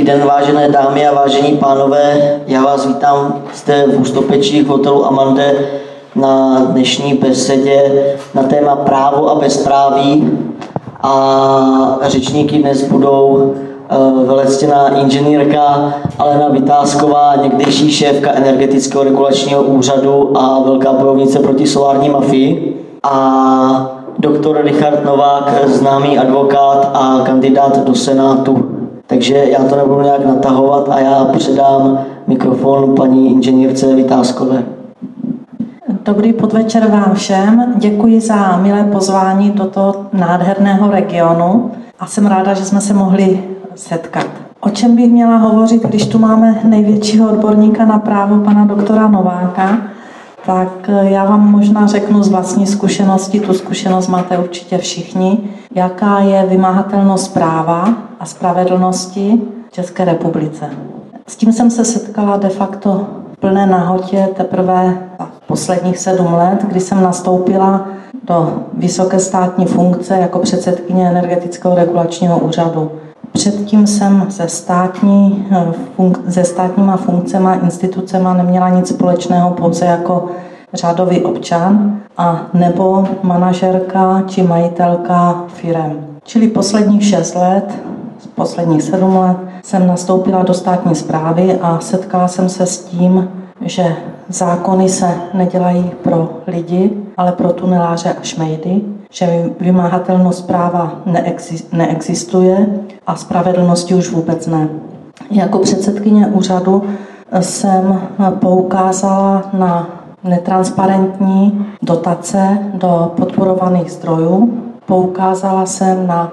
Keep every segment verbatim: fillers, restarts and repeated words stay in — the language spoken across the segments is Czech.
den, vážené dámy a vážení pánové. Já vás vítám zde v Ústopečích v hotelu Amande na dnešní besedě na téma právo a bezpráví. A řečníky dnes budou velectěná inženýrka Alena Vytázková, někdejší šéfka Energetického regulačního úřadu a velká bojovnice proti solární mafii, a doktor Richard Novák, známý advokát a kandidát do Senátu. Takže já to nebudu nějak natahovat a já předám mikrofon paní inženýrce Vytázkové. Dobrý podvečer vám všem. Děkuji za milé pozvání do toho nádherného regionu a jsem ráda, že jsme se mohli setkat. O čem bych měla hovořit, když tu máme největšího odborníka na právo, pana doktora Nováka, tak já vám možná řeknu z vlastní zkušenosti, tu zkušenost máte určitě všichni, jaká je vymahatelnost práva a spravedlnosti v České republice. S tím jsem se setkala de facto v plné nahotě teprve posledních sedm let, kdy jsem nastoupila do vysoké státní funkce jako předsedkyně Energetického regulačního úřadu. Předtím jsem se, státní, se státníma funkcema, institucema neměla nic společného, pouze jako řádový občan a nebo manažerka či majitelka firem. Čili posledních šest let, posledních sedm let jsem nastoupila do státní správy a setkala jsem se s tím, že zákony se nedělají pro lidi, ale pro tuneláře a šmejdy, že vymahatelnost práva neexistuje a spravedlnosti už vůbec ne. Jako předsedkyně úřadu jsem poukázala na netransparentní dotace do podporovaných zdrojů. Poukázala jsem na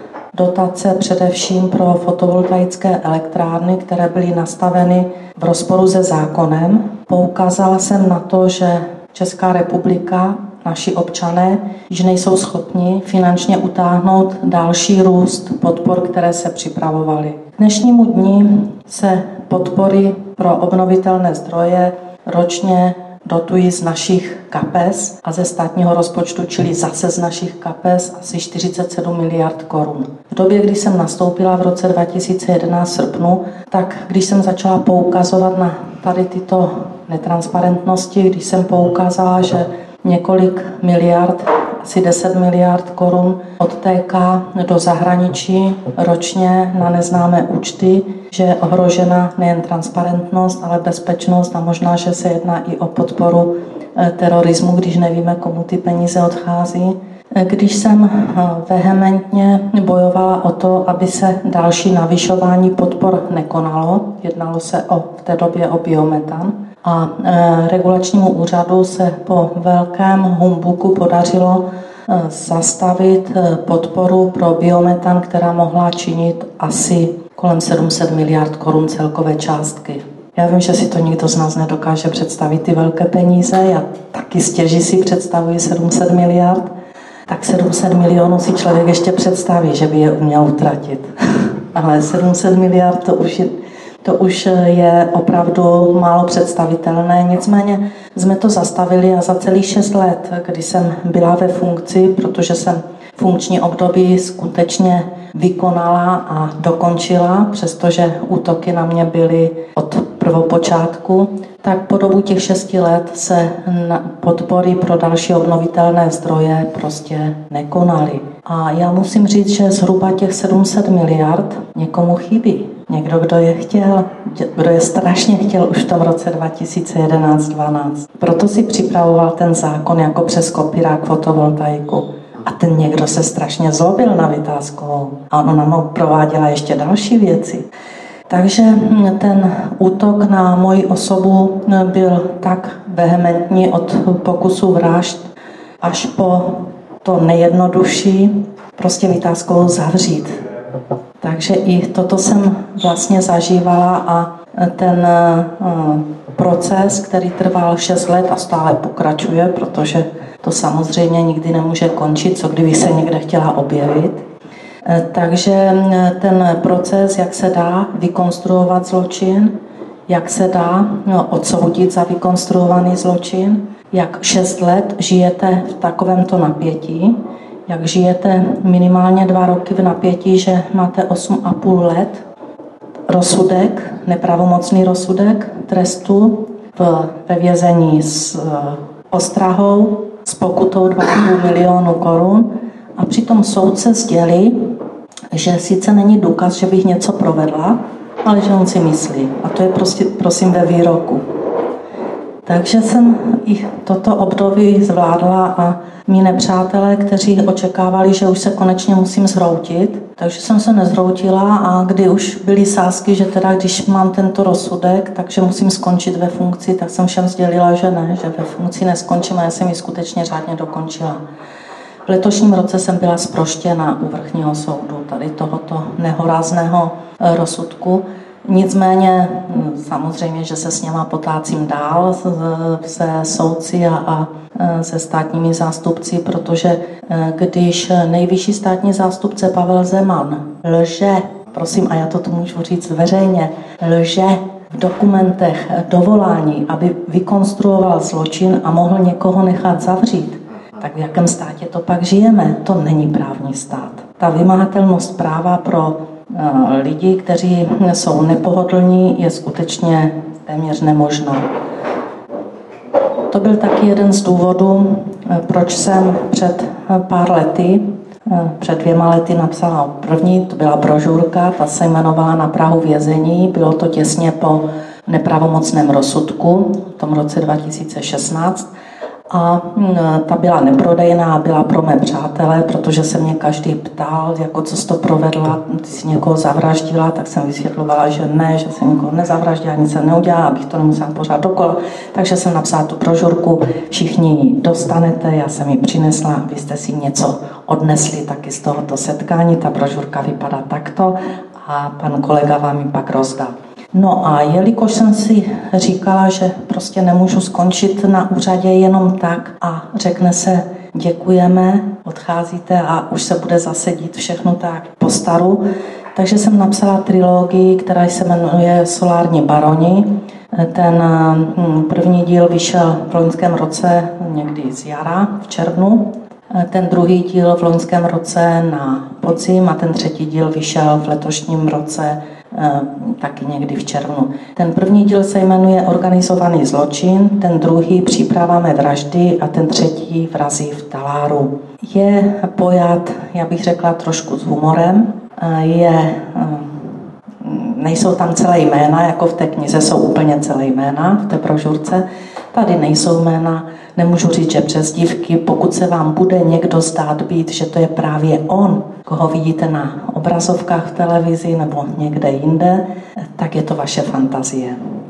dotace především pro fotovoltaické elektrárny, které byly nastaveny v rozporu se zákonem. Poukázala jsem na to, že Česká republika, naši občané, již nejsou schopni finančně utáhnout další růst podpor, které se připravovaly. K dnešnímu dni se podpory pro obnovitelné zdroje ročně dotují z našich kapes a ze státního rozpočtu, čili zase z našich kapes, asi čtyřicet sedm miliard korun. V době, kdy jsem nastoupila v roce dva tisíce jedenáct v srpnu, tak když jsem začala poukazovat na tady tyto netransparentnosti, když jsem poukázala, že několik miliard, asi deset miliard korun odtéká do zahraničí ročně na neznámé účty, že je ohrožena nejen transparentnost, ale bezpečnost a možná, že se jedná i o podporu terorismu, když nevíme, komu ty peníze odchází. Když jsem vehementně bojovala o to, aby se další navyšování podpor nekonalo, jednalo se o, v té době o biometan, a e, regulačnímu úřadu se po velkém humbuku podařilo e, zastavit e, podporu pro biometan, která mohla činit asi kolem sedm set miliard korun celkové částky. Já vím, že si to nikdo z nás nedokáže představit, ty velké peníze, já taky stěží si představuji sedm set miliard, tak sedm set milionů si člověk ještě představí, že by je uměl utratit. Ale sedm set miliard to už je To už je opravdu málo představitelné, nicméně jsme to zastavili a za celých šest let, kdy jsem byla ve funkci, protože jsem funkční období skutečně vykonala a dokončila, přestože útoky na mě byly od prvopočátku, tak po dobu těch šesti let se podpory pro další obnovitelné zdroje prostě nekonaly. A já musím říct, že zhruba těch sedm set miliard někomu chybí. Někdo, kdo je chtěl, kdo je strašně chtěl už v tom roce dva tisíce jedenáct dvanáct. Proto si připravoval ten zákon jako přes kopírák fotovoltaiku. A ten někdo se strašně zlobil na Vytázkovou. A ona mu prováděla ještě další věci. Takže ten útok na moji osobu byl tak vehementní od pokusu vražd až po to nejjednodušší, prostě Vytázkovou zavřít. Takže i toto jsem vlastně zažívala a ten proces, který trval šest let a stále pokračuje, protože to samozřejmě nikdy nemůže končit, co kdyby se někde chtěla objevit. Takže ten proces, jak se dá vykonstruovat zločin, jak se dá no, odsoudit za vykonstruovaný zločin, jak šest let žijete v takovémto napětí, jak žijete minimálně dva roky v napětí, že máte osm a půl let rozsudek, nepravomocný rozsudek trestu v, ve vězení s ostrahou s pokutou dva a půl milionu korun a přitom soudce sdělí, že sice není důkaz, že bych něco provedla, ale že on si myslí. A to je prostě, prosím, ve výroku. Takže jsem i toto období zvládla a mí nepřátelé, kteří očekávali, že už se konečně musím zhroutit, takže jsem se nezhroutila a kdy už byly sázky, že teda když mám tento rozsudek, takže musím skončit ve funkci, tak jsem všem sdělila, že ne, že ve funkci neskončím a já jsem ji skutečně řádně dokončila. V letošním roce jsem byla zproštěna u vrchního soudu tady tohoto nehorázného rozsudku. Nicméně samozřejmě, že se s něma potácím dál se soudci a, a se státními zástupci, protože když nejvyšší státní zástupce Pavel Zeman lže, prosím, a já to tu můžu říct veřejně, lže v dokumentech dovolání, aby vykonstruoval zločin a mohl někoho nechat zavřít, tak v jakém státě to pak žijeme? To není právní stát. Ta vymahatelnost práva pro lidi, kteří jsou nepohodlní, je skutečně téměř nemožná. To byl taky jeden z důvodů, proč jsem před pár lety, před dvěma lety napsala první, to byla brožurka, ta se jmenovala Na prahu vězení, bylo to těsně po nepravomocném rozsudku v tom roce dva tisíce šestnáct. A ta byla neprodejná, byla pro mé přátelé, protože se mě každý ptal, jako co jsi to provedla, ty jsi někoho zavraždila, tak jsem vysvětlovala, že ne, že jsem někoho nezavraždila, nic jsem neudělala, abych to nemusela pořád dokola. Takže jsem napsala tu brožurku, všichni ji dostanete, já jsem ji přinesla, vy jste si něco odnesli taky z tohoto setkání, ta brožurka vypadá takto a pan kolega vám ji pak rozdá. No a jelikož jsem si říkala, že prostě nemůžu skončit na úřadě jenom tak a řekne se děkujeme, odcházíte a už se bude zase dít všechno tak po staru, takže jsem napsala trilogii, která se jmenuje Solární baroni. Ten první díl vyšel v loňském roce někdy z jara, v červnu. Ten druhý díl v loňském roce na podzim a ten třetí díl vyšel v letošním roce taky někdy v červnu. Ten první díl se jmenuje Organizovaný zločin, ten druhý Příprava mé vraždy a ten třetí Vrazi v taláru. Je pojat, já bych řekla, trošku s humorem. Je, nejsou tam celé jména, jako v té knize jsou úplně celé jména, v té brožurce. Tady nejsou jména, nemůžu říct, že přezdívky. Pokud se vám bude někdo zdát být, že to je právě on, koho vidíte na obrazovkách v televizi nebo někde jinde, tak je to vaše fantazie.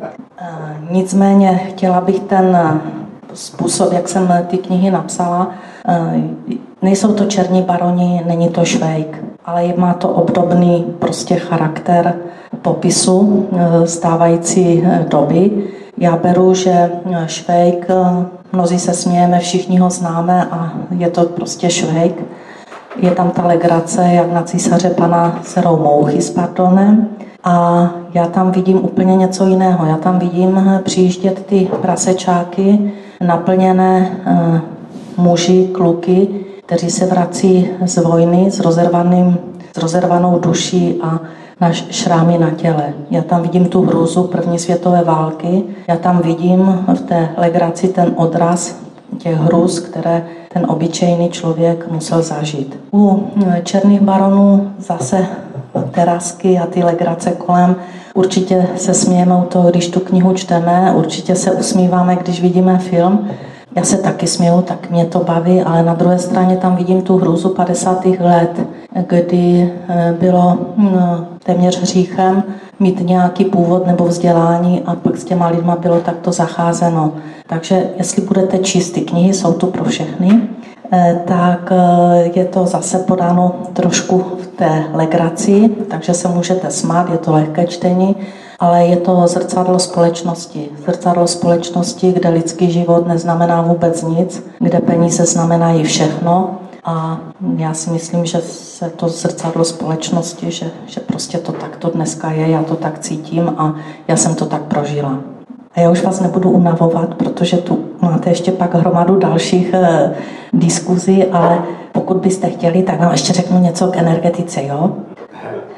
Nicméně chtěla bych ten způsob, jak jsem ty knihy napsala, nejsou to černí baroni, není to Švejk, ale má to obdobný prostě charakter popisu stávající doby. Já beru, že Švejk, mnozí se smějeme, všichni ho známe a je to prostě Švejk. Je tam ta legrace, jak na císaře pana serou mouchy s pardonem. A já tam vidím úplně něco jiného. Já tam vidím přijíždět ty prasečáky, naplněné uh, muži, kluky, kteří se vrací z vojny s, rozervaným, s rozervanou duší a na šrámy na těle. Já tam vidím tu hrůzu první světové války. Já tam vidím v té legraci ten odraz těch hrůz, které ten obyčejný člověk musel zažít. U černých baronů zase terasky a ty legrace kolem. Určitě se smějeme u toho, když tu knihu čteme, určitě se usmíváme, když vidíme film. Já se taky směju, tak mě to baví, ale na druhé straně tam vidím tu hrůzu padesátých let, kdy bylo téměř hříchem mít nějaký původ nebo vzdělání a pak s těma lidma bylo takto zacházeno. Takže jestli budete číst ty knihy, jsou to pro všechny, tak je to zase podáno trošku v té legraci, takže se můžete smát, je to lehké čtení, ale je to zrcadlo společnosti. Zrcadlo společnosti, kde lidský život neznamená vůbec nic, kde peníze znamenají všechno. A já si myslím, že se to zrcadlo společnosti, že, že prostě to takto dneska je, já to tak cítím a já jsem to tak prožila. A já už vás nebudu unavovat, protože tu máte ještě pak hromadu dalších eh, diskuzí, ale pokud byste chtěli, tak vám ještě řeknu něco k energetice, jo? Tak.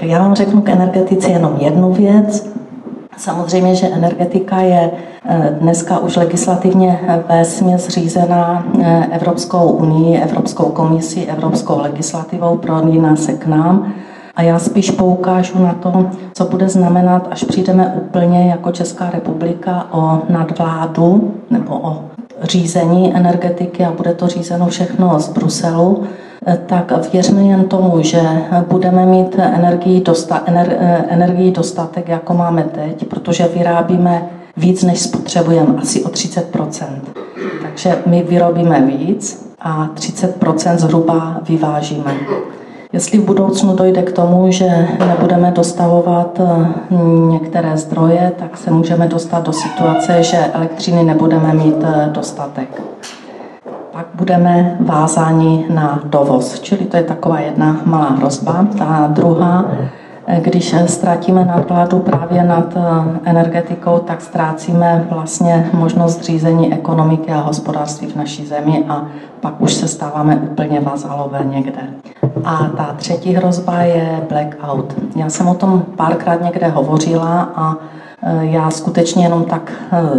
Tak já vám řeknu k energetice jenom jednu věc. Samozřejmě, že energetika je dneska už legislativně vesměs řízená Evropskou unii, Evropskou komisí, Evropskou legislativou, prolíná se k nám. A já spíš poukážu na to, co bude znamenat, až přijdeme úplně jako Česká republika o nadvládu nebo o řízení energetiky a bude to řízeno všechno z Bruselu, tak věřme jen tomu, že budeme mít energii, dosta, ener, energii dostatek, jako máme teď, protože vyrábíme víc, než spotřebujeme, asi o třicet procent. Takže my vyrobíme víc a třicet procent zhruba vyvážíme. Jestli v budoucnu dojde k tomu, že nebudeme dostavovat některé zdroje, tak se můžeme dostat do situace, že elektřiny nebudeme mít dostatek. Pak budeme vázáni na dovoz, čili to je taková jedna malá hrozba. Ta druhá, když ztratíme nadvládu právě nad energetikou, tak ztrácíme vlastně možnost řízení ekonomiky a hospodářství v naší zemi a pak už se stáváme úplně vazalové někde. A ta třetí hrozba je blackout. Já jsem o tom párkrát někde hovořila a já skutečně jenom tak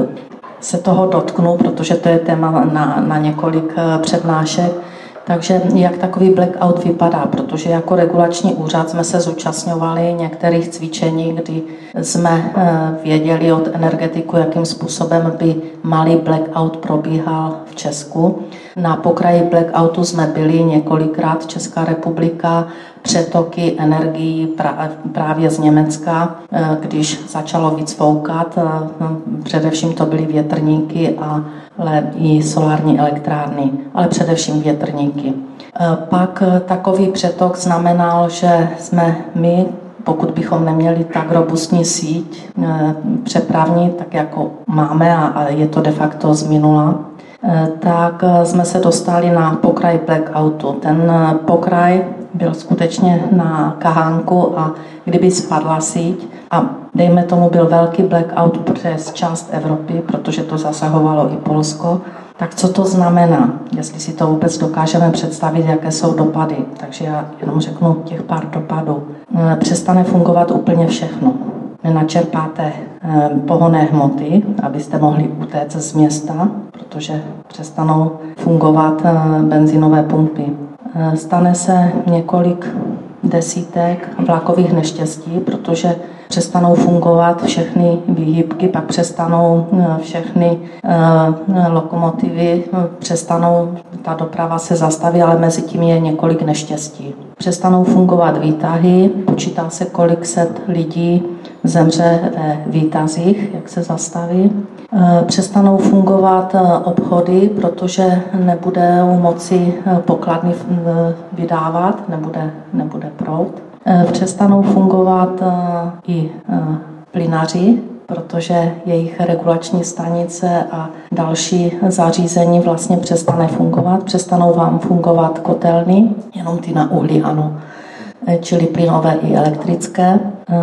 se toho dotknu, protože to je téma na, na několik přednášek. Takže jak takový blackout vypadá, protože jako regulační úřad jsme se zúčastňovali některých cvičení, kdy jsme věděli od energetiku, jakým způsobem by malý blackout probíhal v Česku. Na pokraji blackoutu jsme byli několikrát, Česká republika, přetoky energií právě z Německa, když začalo víc foukat, především to byly větrníky a i solární elektrárny, ale především větrníky. Pak takový přetok znamenal, že jsme my, pokud bychom neměli tak robustní síť přepravní, tak jako máme a je to de facto z minula, tak jsme se dostali na pokraj blackoutu. Ten pokraj byl skutečně na kahánku a kdyby spadla síť a dejme tomu byl velký blackout přes část Evropy, protože to zasahovalo i Polsko, tak co to znamená, jestli si to vůbec dokážeme představit, jaké jsou dopady. Takže já jenom řeknu těch pár dopadů. Přestane fungovat úplně všechno. Nenačerpáte pohonné hmoty, abyste mohli utéct z města, protože přestanou fungovat benzínové pumpy. Stane se několik desítek vlakových neštěstí, protože přestanou fungovat všechny výhybky, pak přestanou všechny lokomotivy, přestanou, ta doprava se zastaví, ale mezi tím je několik neštěstí. Přestanou fungovat výtahy, počítá se, kolik set lidí zemře ve výtazích, jak se zastaví. Přestanou fungovat obchody, protože nebudou moci pokladny vydávat, nebude, nebude proud. Přestanou fungovat i plynaři, protože jejich regulační stanice a další zařízení vlastně přestane fungovat. Přestanou vám fungovat kotelny, jenom ty na uhlí, ano, čili plynové i elektrické.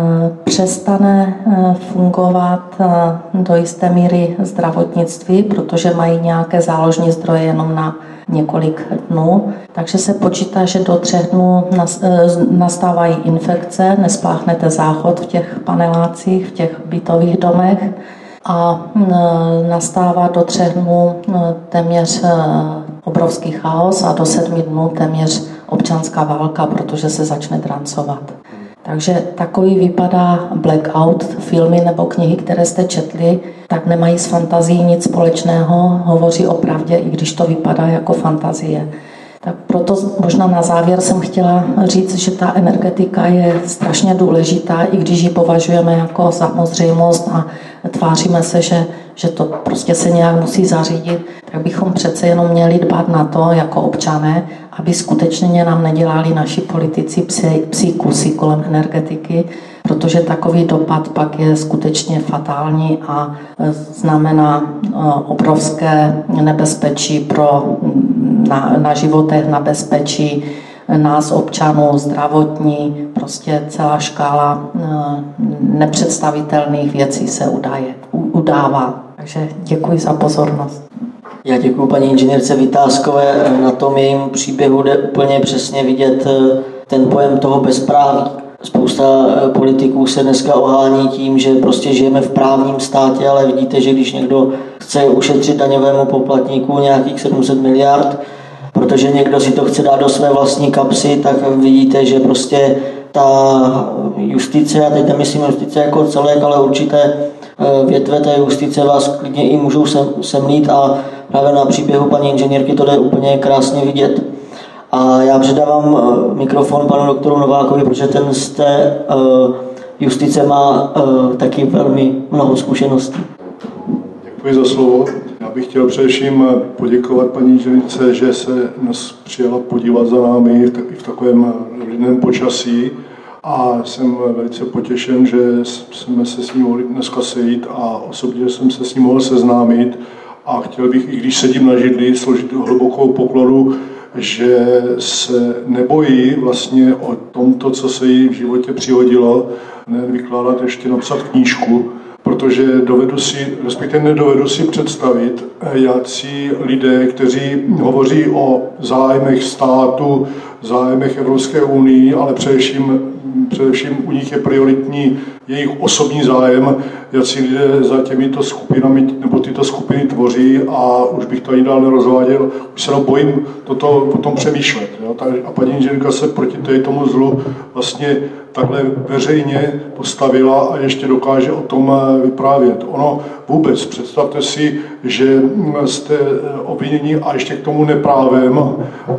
Přestane fungovat do jisté míry zdravotnictví, protože mají nějaké záložní zdroje jenom na několik dnů. Takže se počítá, že do třech dnů nastávají infekce, nespláchnete záchod v těch panelácích, v těch bytových domech a nastává do třech dnů téměř obrovský chaos a do sedmi dnů téměř občanská válka, protože se začne drancovat. Takže takový vypadá blackout. Filmy nebo knihy, které jste četli, tak nemají s fantazií nic společného, hovoří o pravdě, i když to vypadá jako fantazie. Tak proto možná na závěr jsem chtěla říct, že ta energetika je strašně důležitá, i když ji považujeme jako samozřejmost a tváříme se, že, že to prostě se nějak musí zařídit, tak bychom přece jenom měli dbát na to jako občané, aby skutečně nám nedělali naši politici psí, psí kusy kolem energetiky, protože takový dopad pak je skutečně fatální a znamená obrovské nebezpečí pro, na, na životech, na bezpečí nás občanů, zdravotní, prostě celá škála nepředstavitelných věcí se udaje, udává. Takže děkuji za pozornost. Já děkuji paní inženýrce Vytázkové. Na tom jejím příběhu jde úplně přesně vidět ten pojem toho bezpráví. Spousta politiků se dneska ohání tím, že prostě žijeme v právním státě, ale vidíte, že když někdo chce ušetřit daňovému poplatníku nějakých sedm set miliard, protože někdo si to chce dát do své vlastní kapsy, tak vidíte, že prostě ta justice, a teď nemyslím justice jako celek, ale určité větve té justice vás klidně i můžou semlít a právě na příběhu paní inženýrky to jde úplně krásně vidět. A já předávám mikrofon panu doktoru Novákovi, protože ten z té justice má taky velmi mnoho zkušeností. Děkuji za slovo. Já bych chtěl především poděkovat paní inženýrce, že se nás přijela podívat za námi i v takovém lidném počasí. A jsem velice potěšen, že jsme se s ní mohli dneska sejít a osobně jsem se s ní mohl seznámit. A chtěl bych, i když sedím na židli, složit hlubokou poklonu, že se nebojí vlastně o tomto, co se jí v životě přihodilo, nevykládat, ještě napsat knížku, protože dovedu si, respektive nedovedu si představit, jací lidé, kteří hovoří o zájmech státu, zájmech Evropské unie, ale především, především u nich je prioritní jejich osobní zájem, jací lidé za těmito skupinami, nebo tyto skupiny tvoří a už bych to ani dál nerozváděl, už se bojím toto o tom přemýšlet. Jo? A paní inženýrka se proti tomu zlu vlastně takhle veřejně postavila a ještě dokáže o tom vyprávět. Ono vůbec, představte si, že jste obvinění a ještě k tomu neprávem,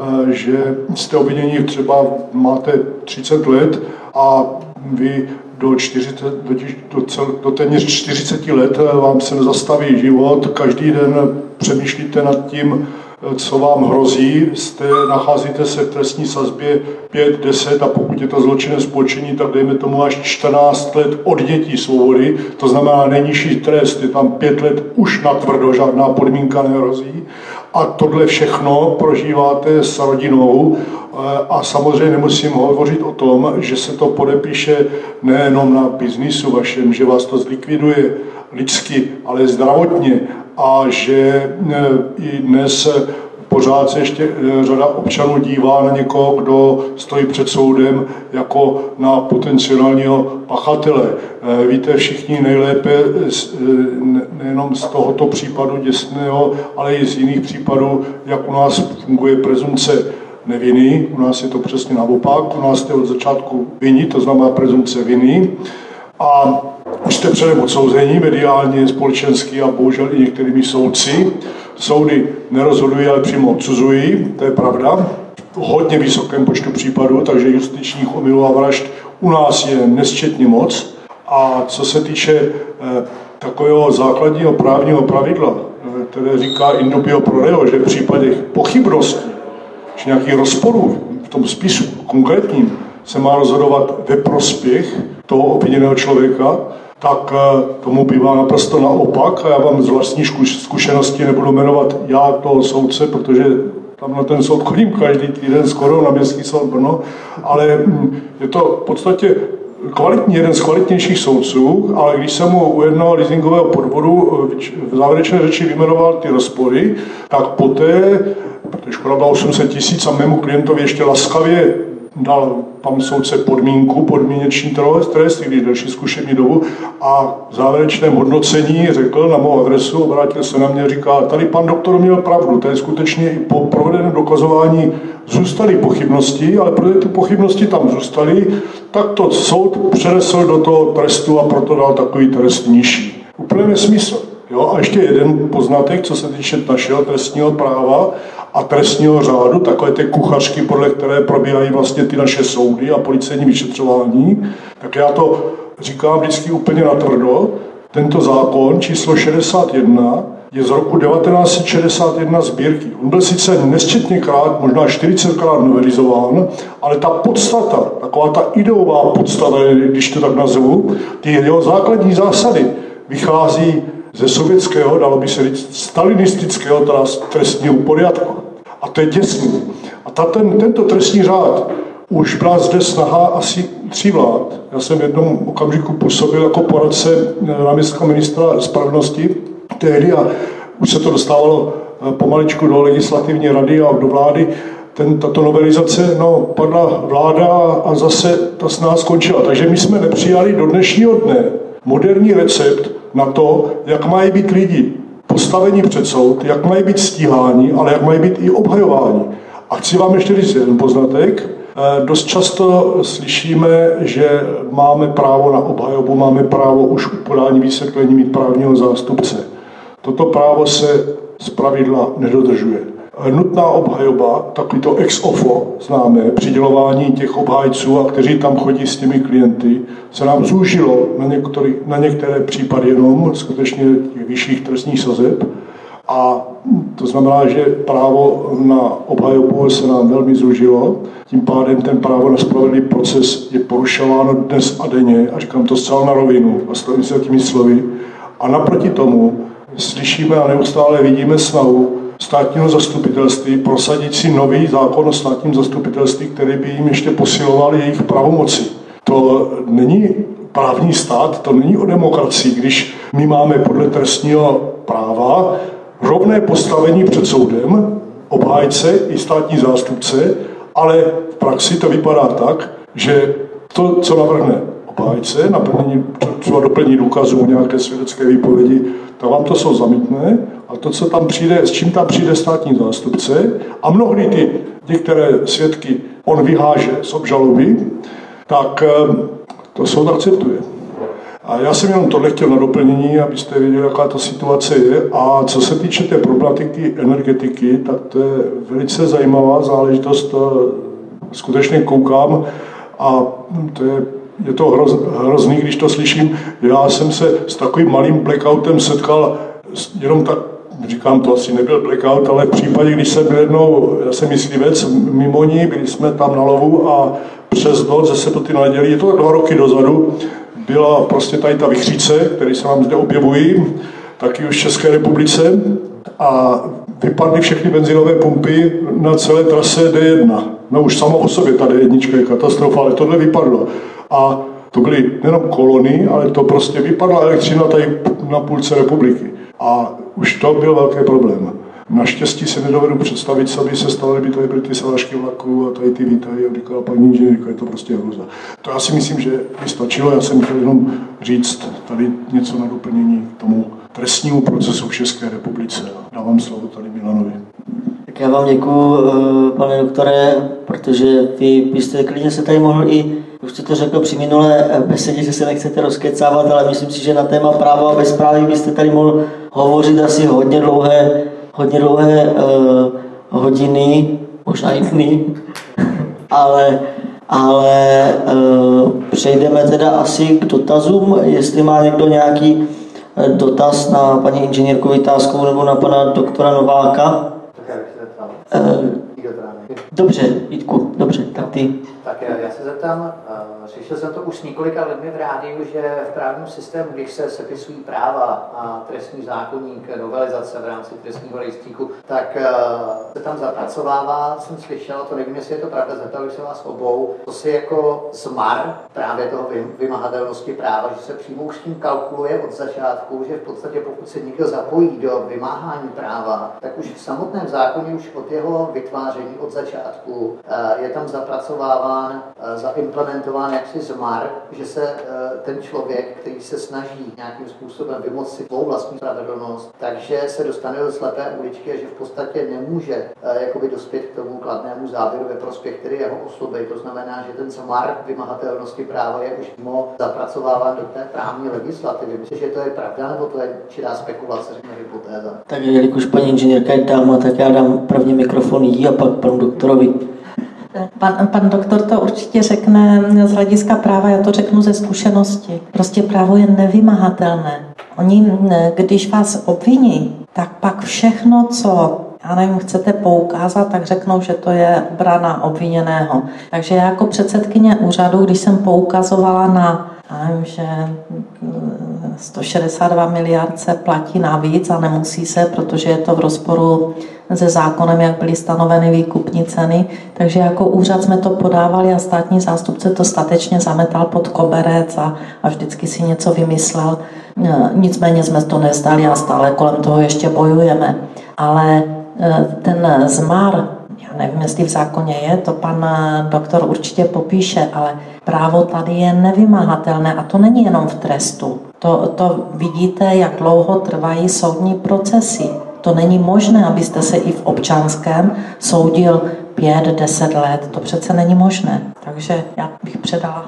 že jste obvinění třeba máte třicet let a vy do, čtyřicet, do, do, cel, do téměř čtyřicet let vám se nezastaví život, každý den přemýšlíte nad tím, co vám hrozí, jste, nacházíte se v trestní sazbě pět, deset a pokud je to zločinné spolčení, tak dejme tomu až čtrnáct let odnětí svobody, to znamená nejnižší trest, je tam pět let už natvrdo, žádná podmínka nehrozí. A tohle všechno prožíváte s rodinou a samozřejmě nemusím hovořit o tom, že se to podepíše nejenom na biznisu vašem, že vás to zlikviduje lidsky, ale zdravotně a že i dnes pořád se ještě řada občanů dívá na někoho, kdo stojí před soudem jako na potenciálního pachatele. Víte všichni nejlépe nejenom z tohoto případu děsného, ale i z jiných případů, jak u nás funguje prezumce neviny. U nás je to přesně naopak. U nás jste od začátku vinni, to znamená prezumce viny. A už jste předem odsouzení mediálně, společensky a bohužel i některými soudci. Soudy nerozhodují, ale přímo odsuzují, to je pravda. V hodně vysokém počtu případů, takže justičních omylů a vražd u nás je nesčetně moc. A co se týče eh, takového základního právního pravidla, eh, které říká in dubio pro reo, že v případech pochybností, či nějakých rozporů v tom spisu konkrétním se má rozhodovat ve prospěch toho obviněného člověka, tak tomu bývá naprosto naopak. A já vám z vlastní zkušenosti nebudu jmenovat já toho soudce, protože tam na ten soud chodím každý týden skoro na městský soud Brno, ale je to v podstatě kvalitní, jeden z kvalitnějších soudců, ale když jsem mu u jednoho leasingového podvodu v závěrečné řeči vyjmenoval ty rozpory, tak poté, protože škoda byla osm set tisíc a mému klientovi ještě laskavě dal pan soudce podmínku, podmíněční trest, i když další zkušební dobu a v závěrečném hodnocení řekl na mou adresu, obrátil se na mě a říká, tady pan doktor měl pravdu, tady skutečně i po provedeném dokazování zůstaly pochybnosti, ale protože ty pochybnosti tam zůstaly, tak to soud přenesl do toho trestu a proto dal takový trest nižší. Úplně nesmysl. Jo? A ještě jeden poznatek, co se týče našeho trestního práva a trestního řádu, takové ty kuchařky, podle které probíhají vlastně ty naše soudy a policejní vyšetřování, tak já to říkám vždycky úplně natvrdo. Tento zákon číslo šedesát jedna je z roku devatenáct set šedesát jedna sbírky. On byl sice nesčetněkrát, možná čtyřicetkrát novelizován, ale ta podstata, taková ta ideová podstata, když to tak nazvu, ty jeho základní zásady vychází ze sovětského, dalo by se říct, stalinistického teda trestního poriadku. A to je děsný. A ta, ten, tento trestní řád už byla zde snaha asi tří vlád. Já jsem v jednom okamžiku působil jako poradce náměstka ministra spravedlnosti tehdy a už se to dostávalo pomaličku do legislativní rady a do vlády. ten, tato novelizace, no, padla vláda a zase ta s nás skončila. Takže my jsme nepřijali do dnešního dne moderní recept na to, jak mají být lidi postavení před soud, jak mají být stíháni, ale jak mají být i obhajováni. A chci vám ještě říct jeden poznatek. Dost často slyšíme, že máme právo na obhajobu, máme právo už u podání vysvětlení mít právního zástupce. Toto právo se zpravidla nedodržuje. Nutná obhajoba, takový to ex ofo známe, přidělování těch obhájců, a kteří tam chodí s těmi klienty, se nám zúžilo na, některý, na některé případy jenom, skutečně těch vyšších trestních sazeb. A to znamená, že právo na obhajobu se nám velmi zúžilo. Tím pádem ten právo na spravedlivý proces je porušováno dnes a denně, a říkám to zcela na rovinu a stojím se těmi slovy. A naproti tomu slyšíme a neustále vidíme snahu státního zastupitelství prosadit si nový zákon o státním zastupitelství, který by jim ještě posiloval jejich pravomoci. To není právní stát, to není o demokracii, když my máme podle trestního práva rovné postavení před soudem, obhájce i státní zástupce, ale v praxi to vypadá tak, že to, co navrhne obhájce, naplnění, třeba doplní důkazů, nějaké svědecké výpovědi, tak vám to jsou zamítné, a to, co tam přijde, s čím tam přijde státní zástupce, a mnohdy ty některé svědky on vyháže z obžaloby, tak to soud akceptuje. A já jsem jenom tohle chtěl na doplnění, abyste věděli, jaká ta situace je. A co se týče té problematiky energetiky, tak to je velice zajímavá záležitost. Skutečně koukám a to je, je to hroz, hrozný, když to slyším. Já jsem se s takovým malým blackoutem setkal jenom tak, říkám, to asi nebyl blackout, ale v případě, když jsem byl jednou, já jsem myslivec mimo ní, byli jsme tam na lovu a přes noc ze soboty na neděli, je to dva roky dozadu, byla prostě tady ta vichřice, které se nám zde objevují, taky už v České republice, a vypadly všechny benzinové pumpy na celé trase D jedna. No už samo o sobě ta D jedna je katastrofa, ale tohle vypadlo. A to byly nejenom kolony, ale to prostě vypadla elektřina tady na půlce republiky. A už to byl velký problém. Naštěstí si nedovedu představit, co by se stalo, kdyby tady byly ty sážky vlaků a tady ty výtahy, a říkala paní inženýrka, je to prostě hruza. To já si myslím, že by stačilo. Já jsem chtěl jenom říct tady něco na doplnění k tomu trestnímu procesu v České republice. Dávám slovo tady Milanovi. Tak já vám děkuju, pane doktore, protože vy byste klidně se tady mohl i, už jste to řekl při minulé besedě, že se nechcete rozkecávat, ale myslím si, že na téma práva a bezpráví byste tady mohl hovořit asi hodně dlouhé, hodně dlouhé uh, hodiny, možná i dny, ale, ale uh, přejdeme teda asi k dotazům, jestli má někdo nějaký dotaz na paní inženýrku Vytázkovou nebo na pana doktora Nováka. Uh, dobře, Jitku, dobře, tak ty. Tak já se zeptám, řešil jsem to už s několika lidmi v rádiu, že v právním systému, když se sepisují práva a trestní zákoník, novelizace v rámci trestního rejstříku, tak se tam zapracovává, jsem slyšel, to nevím, jestli je to pravda, zeptal bych se vás obou, to si jako zmar právě toho vymahatelnosti práva, že se přímo už tím kalkuluje od začátku, že v podstatě pokud se někdo zapojí do vymáhání práva, tak už v samotném zákoně, už od jeho vytváření, od začátku, je tam zapracováván, zaimplementován jaksi zmar, že se ten člověk, který se snaží nějakým způsobem vymoci svou vlastní spravedlnost, takže se dostane do slepé uličky a že v podstatě nemůže jakoby dospět k tomu kladnému závěru ve prospěch tedy jeho osoby. To znamená, že ten zmar vymahatelnosti práva je už mimo zapracováván do té právní legislativy. Myslím, že to je pravda, nebo to je čirá spekulace, řekněme hypotéza? Tak jelikož paní inženýrka je dáma, tak já dám první mikrofon jí a pak panu doktorovi. Pan, pan doktor to určitě řekne z hlediska práva, já to řeknu ze zkušenosti. Prostě právo je nevymahatelné. Oni, když vás obviní, tak pak všechno, co, já nevím, chcete poukázat, tak řeknou, že to je obrana obviněného. Takže já jako předsedkyně úřadu, když jsem poukazovala na, já nevím, že sto šedesát dva miliard se platí navíc a nemusí se, protože je to v rozporu se zákonem, jak byly stanoveny výkupní ceny. Takže jako úřad jsme to podávali a státní zástupce to statečně zametal pod koberec a, a vždycky si něco vymyslel. Nicméně jsme to nezdali a stále kolem toho ještě bojujeme. Ale ten zmar, já nevím, jestli v zákoně je, to pan doktor určitě popíše, ale právo tady je nevymahatelné a to není jenom v trestu. To, to vidíte, jak dlouho trvají soudní procesy. To není možné, abyste se i v občanském soudil pět, deset let. To přece není možné. Takže já bych předala.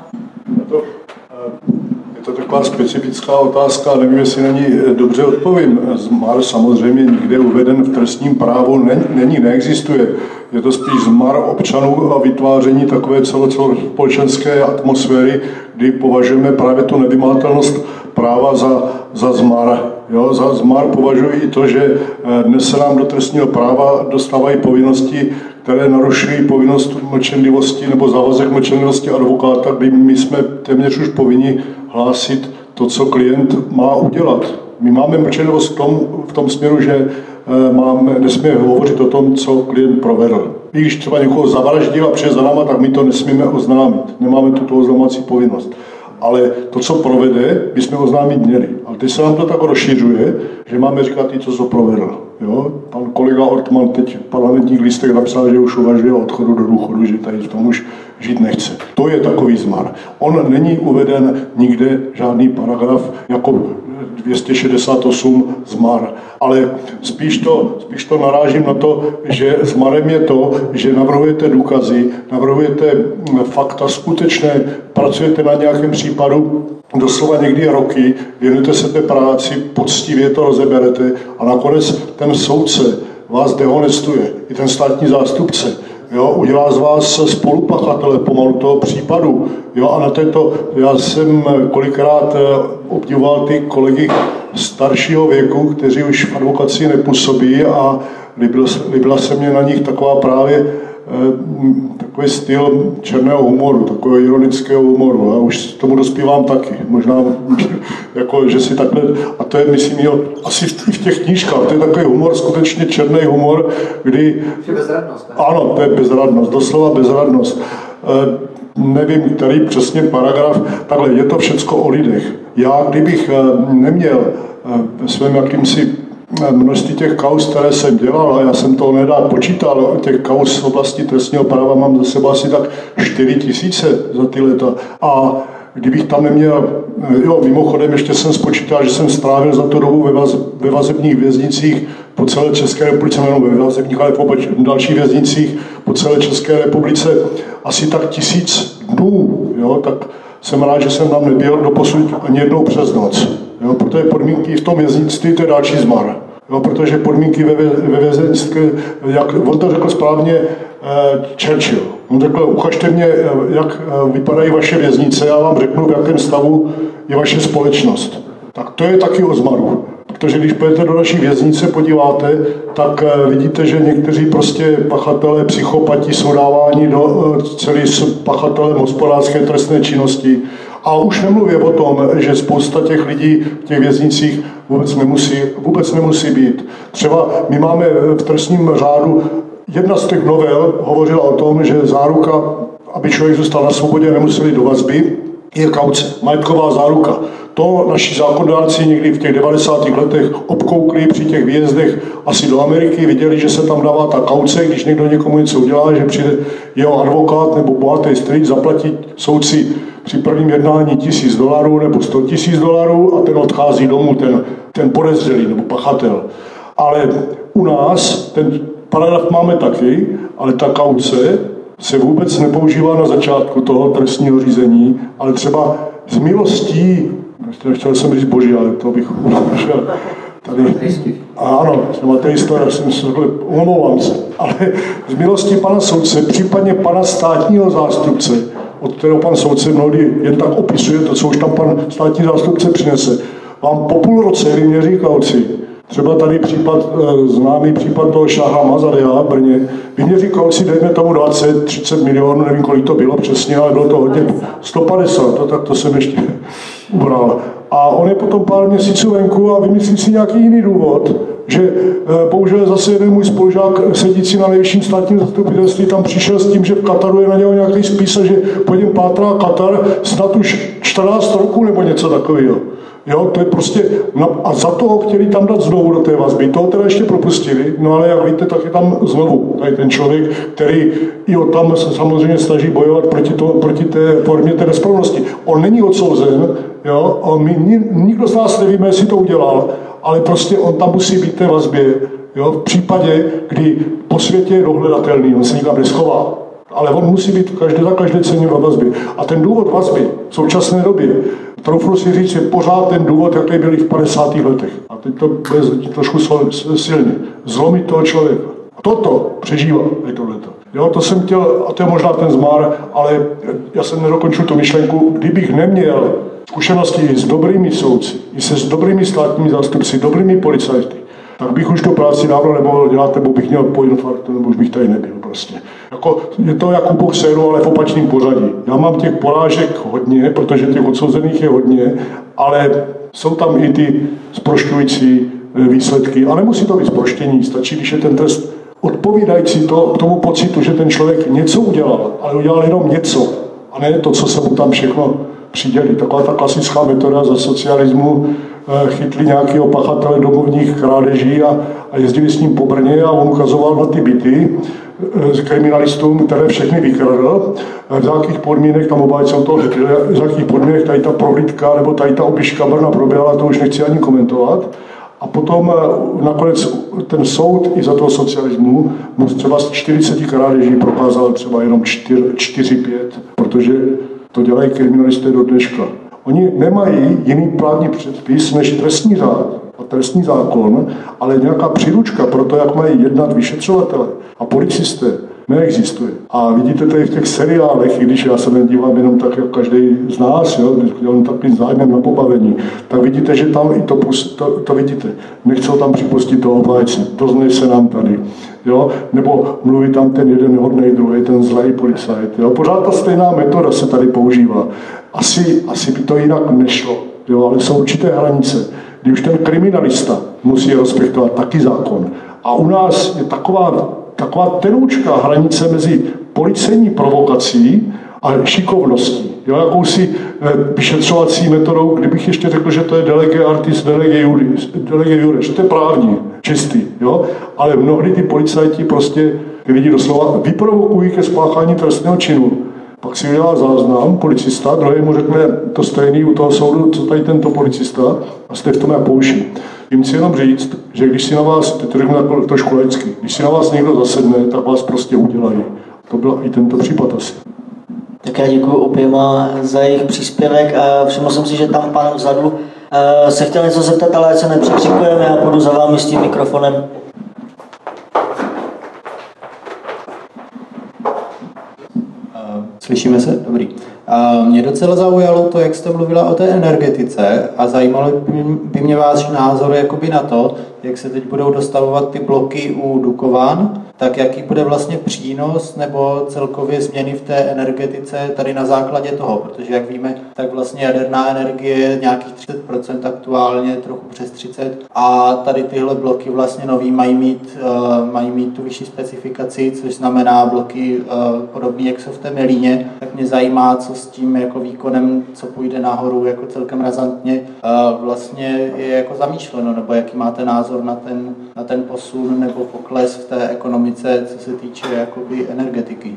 Je to taková specifická otázka, nevím, jestli na ní dobře odpovím. Zmar samozřejmě nikde uveden v trestním právu není, neexistuje. Je to spíš zmar občanů a vytváření takové celospolečenské atmosféry, kdy považujeme právě tu nevymahatelnost práva za, za zmar. Jo, za zmar považuji i to, že dnes se nám do trestního práva dostávají povinnosti, které narušují povinnost mlčenlivosti nebo závazek mlčenlivosti advokáta, kdy my jsme téměř už povinni hlásit to, co klient má udělat. My máme mlčenlivost v tom, v tom směru, že máme, nesmíme hovořit o tom, co klient provedl. I když třeba někoho zavraždil a přijde za náma, tak my to nesmíme oznámit. Nemáme tuto oznamovací povinnost. Ale to, co provede, bychom oznámit měli. Ale teď se nám to tak rozšiřuje, že máme říkat i to, co provedl. Jo? Pan kolega Ortman teď v parlamentních listech napsal, že už uvažuje o odchodu do důchodu, že tady v tom už žít nechce. To je takový zmar. On není uveden nikde žádný paragraf jako dvě stě šedesát osm zmar. Ale spíš to, spíš to narážím na to, že zmarem je to, že navrhujete důkazy, navrhujete fakta skutečné, pracujete na nějakém případu doslova někdy roky, věnujete se té práci, poctivě to rozeberete a nakonec ten soudce vás dehonestuje, i ten státní zástupce. Jo, udělá z vás spolupachatele pomalu toho případu. Jo, a na této, já jsem kolikrát obdivoval ty kolegy staršího věku, kteří už v advokaci nepůsobí a líbil, líbila se mě na nich taková právě takový styl černého humoru, takového ironického humoru. Já už tomu dospívám taky. Možná, jako, že si takhle, a to je, myslím, jo, asi v, v těch knížkách, to je takový humor, skutečně černý humor, kdy... Bezradnost, ne? Ano, to je bezradnost, doslova bezradnost. E, nevím, který přesně paragraf, takhle, je to všecko o lidech. Já, kdybych neměl ve svém jakýmsi množství těch kauz, které jsem dělal, a já jsem to nedá počítal, těch kauz v oblasti trestního práva mám za sebou asi tak čtyři tisíce za ty leta. A kdybych tam neměl, jo, mimochodem ještě jsem spočítal, že jsem strávil za tu dobu ve, vaz, ve vazebních věznicích po celé České republice, nejenom ve vazebních, ale v dalších věznicích po celé České republice asi tak tisíc dnů, jo, tak jsem rád, že jsem tam nebyl doposud ani jednou přes noc. Jo, protože podmínky v tom věznictví, to je další zmar. Jo, protože podmínky ve, ve věznictví, jak on to řekl správně eh, Churchill. On řekl, ukažte mě, jak vypadají vaše věznice, já vám řeknu, v jakém stavu je vaše společnost. Tak to je taky o zmaru. Protože když půjdete do naší věznice, podíváte, tak vidíte, že někteří prostě pachatelé, psychopati jsou dáváni do celý pachatelem hospodářské trestné činnosti. A už nemluvím o tom, že spousta těch lidí v těch věznicích vůbec nemusí, vůbec nemusí být. Třeba my máme v trestním řádu, jedna z těch novel hovořila o tom, že záruka, aby člověk zůstal na svobodě a nemusel jít do vazby, je kauce, majetková záruka. To naši zákonodárci někdy v těch devadesátých letech obkoukli při těch výjezdech asi do Ameriky, viděli, že se tam dává ta kauce, když někdo někomu něco udělá, že přijde jeho advokát nebo bohatý strýc, zaplatí soudci při prvním jednání tisíc dolarů nebo sto tisíc dolarů a ten odchází domů, ten, ten podezřelý nebo pachatel. Ale u nás ten paragraf máme taky, ale ta kauce se vůbec nepoužívá na začátku toho trestního řízení, ale třeba z milostí, chtěl jsem říct boží, ale to bych ušel tady. Ano, jsem ateista, já jsem se řekl, omlouvám se, ale z milosti pana soudce, případně pana státního zástupce, od kterého pan soudce mnohdy jen tak opisuje to, co už tam pan státní zástupce přinese, vám po půl roce vyměří kauci. Třeba tady případ, známý případ toho Šáha Mazaria v Brně, vyměří kauci, dejme tomu dvacet třicet milionů, nevím, kolik to bylo přesně, ale bylo to hodně, sto padesát, to, tak to jsem ještě ubral. A on je potom pár měsíců venku a vymyslí si nějaký jiný důvod, že bohužel zase jeden můj spolužák sedící na nejvyšším státním zastupitelství tam přišel s tím, že v Kataru je na něho nějaký spis a že po něm pátrá Katar snad už čtrnáct roků nebo něco takového. Jo, to je prostě, no a za toho chtěli tam dát znovu do té vazby, toho teda ještě propustili, no ale jak víte, tak je tam znovu tady ten člověk, který i od tam se samozřejmě snaží bojovat proti, to, proti té formě té nespravnosti. On není odsouzen, jo, a my, nikdo z nás nevíme, jestli to udělal, ale prostě on tam musí být v té vazbě, jo, v případě, kdy po světě je dohledatelný, on se nikam neschová. Ale on musí být každé, za každé ceně ve vazbě. A ten důvod vazby v současné době, troufnu si říct, je pořád ten důvod, jaký byl i v padesátých letech. A teď to bude trošku silně. Zlomit toho člověka. A toto přežívá i tohleto. Jo, to jsem chtěl, a to je možná ten zmar, ale já jsem nedokončil tu myšlenku, kdybych neměl zkušenosti s dobrými soudci, i se s dobrými státními zástupci, dobrými policajty, tak bych už tu práci dávno nemohl dělat, nebo bych měl po infarktu, nebo už bych tady nebyl prostě. Jako, je to jako u boxéru, ale v opačném pořadí. Já mám těch porážek hodně, protože těch odsouzených je hodně, ale jsou tam i ty zprošťující výsledky. A nemusí to být zproštění, stačí, když je ten trest odpovídající to, k tomu pocitu, že ten člověk něco udělal, ale udělal jenom něco, a ne to, co se mu tam všechno přidělí. Taková ta klasická metoda za socialismu, chytli nějakého pachatele domovních krádeží a, a jezdili s ním po Brně a on ukazoval na ty byty s kriminalistům, které všechny vykradl. V jakých podmínek tam obájce to letěli, v jakých podmínek tady ta prohlídka nebo tady ta obiška Brna proběhla, to už nechci ani komentovat. A potom nakonec ten soud i za toho socialismu mu třeba z čtyřiceti krádeží prokázal třeba jenom čtyři pět, protože to dělají kriminalisté do dneška. Oni nemají jiný právní předpis než trestní řád a trestní zákon, ale nějaká příručka pro to, jak mají jednat vyšetřovatele a policisté, neexistuje. A vidíte to i v těch seriálech, i když já se nedívám jenom tak, jak každý z nás, jo, jenom takovým zájmem na pobavení, tak vidíte, že tam i to, to, to vidíte. Nechcou tam připustit toho obhájce, doznej se nám tady. Jo? Nebo mluví tam ten jeden hodnej, druhý, ten zlej policajt. Jo? Pořád ta stejná metoda se tady používá. Asi, asi by to jinak nešlo, jo? Ale jsou určité hranice, kdy už ten kriminalista musí respektovat taky zákon. A u nás je taková, taková tenoučká hranice mezi policejní provokací a šikovností. Jo, jakousi vyšetřovací metodou, kdybych ještě řekl, že to je delege artis, delege juris, delege juris, že to je právní, čistý, jo? Ale mnohdy ty policajti prostě ty lidi doslova vyprovokují ke spáchání trestného činu. Pak si udělá záznam, policista, druhý mu řekne to stejný u toho soudu, co tady tento policista, a jste v tom jak pouší. Jim chci jenom říct, že když si na vás, teď to řeknu trošku laicky, když si na vás někdo zasedne, tak vás prostě udělají. To byl i tento případ asi. Tak já děkuji oběma za jejich příspěvek a všiml jsem si, že tam pán vzadu se chtěl něco zeptat, ale ať se nepřekřikujeme, já půjdu za vámi s tím mikrofonem. Slyšíme se? Dobrý. Mě docela zaujalo to, jak jste mluvila o té energetice a zajímalo by mě váš názor jakoby na to, jak se teď budou dostavovat ty bloky u Dukovan, tak jaký bude vlastně přínos nebo celkově změny v té energetice tady na základě toho, protože jak víme, tak vlastně jaderná energie je nějakých třicet procent aktuálně, trochu přes třicet procent a tady tyhle bloky vlastně nový mají mít, uh, mají mít tu vyšší specifikaci, což znamená bloky uh, podobný, jak jsou v té Melíně, tak mě zajímá, co s tím jako výkonem, co půjde nahoru jako celkem razantně, uh, vlastně je jako zamýšleno, nebo jaký máte názor na ten, na ten posun nebo pokles v té ekonomice, co se týče jakoby energetiky.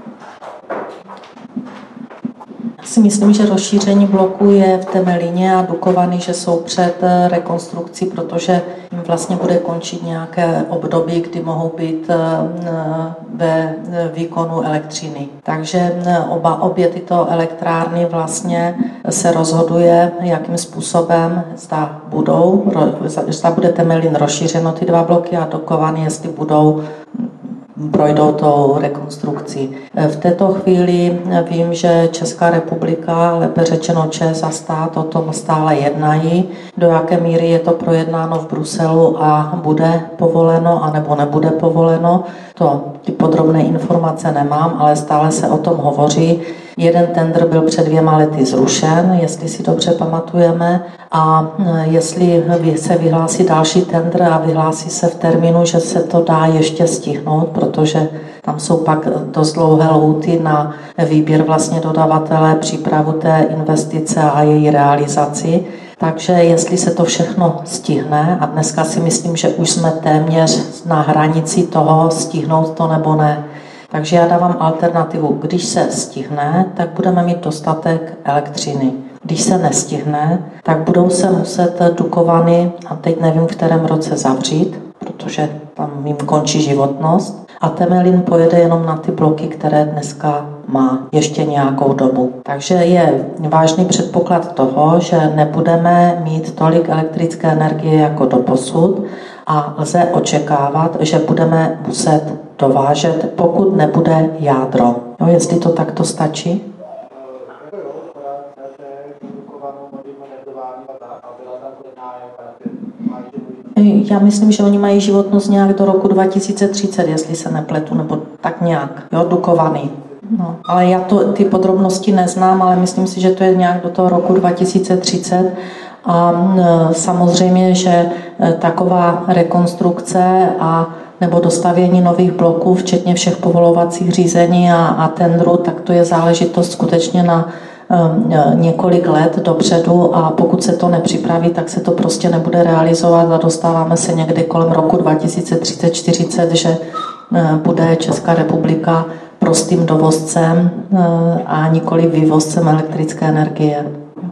Já si myslím, že rozšíření bloku je v Temelíně a Dukovany, že jsou před rekonstrukcí, protože jim vlastně bude končit nějaké období, kdy mohou být ve výkonu elektřiny. Takže oba, obě tyto elektrárny vlastně se rozhoduje, jakým způsobem zda budou, zda bude Temelín rozšířeno ty dva bloky a Dukovany, jestli budou projdou tou rekonstrukcí. V této chvíli vím, že Česká republika, lépe řečeno ČEZ a stát o tom stále jednají, do jaké míry je to projednáno v Bruselu a bude povoleno, anebo nebude povoleno. To, ty podrobné informace nemám, ale stále se o tom hovoří. Jeden tendr byl před dvěma lety zrušen, jestli si dobře pamatujeme, a jestli se vyhlásí další tendr a vyhlásí se v termínu, že se to dá ještě stihnout, protože tam jsou pak dost dlouhé lhůty na výběr vlastně dodavatele, přípravu té investice a její realizaci. Takže jestli se to všechno stihne, a dneska si myslím, že už jsme téměř na hranici toho stihnout to nebo ne. Takže já dávám alternativu. Když se stihne, tak budeme mít dostatek elektřiny. Když se nestihne, tak budou se muset Dukovany, a teď nevím, v kterém roce zavřít, protože tam jim končí životnost. A Temelín pojede jenom na ty bloky, které dneska má ještě nějakou dobu. Takže je vážný předpoklad toho, že nebudeme mít tolik elektrické energie jako doposud a lze očekávat, že budeme muset dovážet, pokud nebude jádro. No, jestli to takto stačí? Já myslím, že oni mají životnost nějak do roku dva tisíce třicet, jestli se nepletu, nebo tak nějak, jo, Dukovany. No, ale já to, ty podrobnosti neznám, ale myslím si, že to je nějak do toho roku dva tisíce třicet. A e, samozřejmě, že e, taková rekonstrukce a nebo dostavění nových bloků, včetně všech povolovacích řízení a, a tendru, tak to je záležitost skutečně na e, několik let dopředu, a pokud se to nepřipraví, tak se to prostě nebude realizovat a dostáváme se někdy kolem roku dva tisíce třicet čtyřicet, že e, bude Česká republika prostým dovozcem e, a nikoli vývozcem elektrické energie.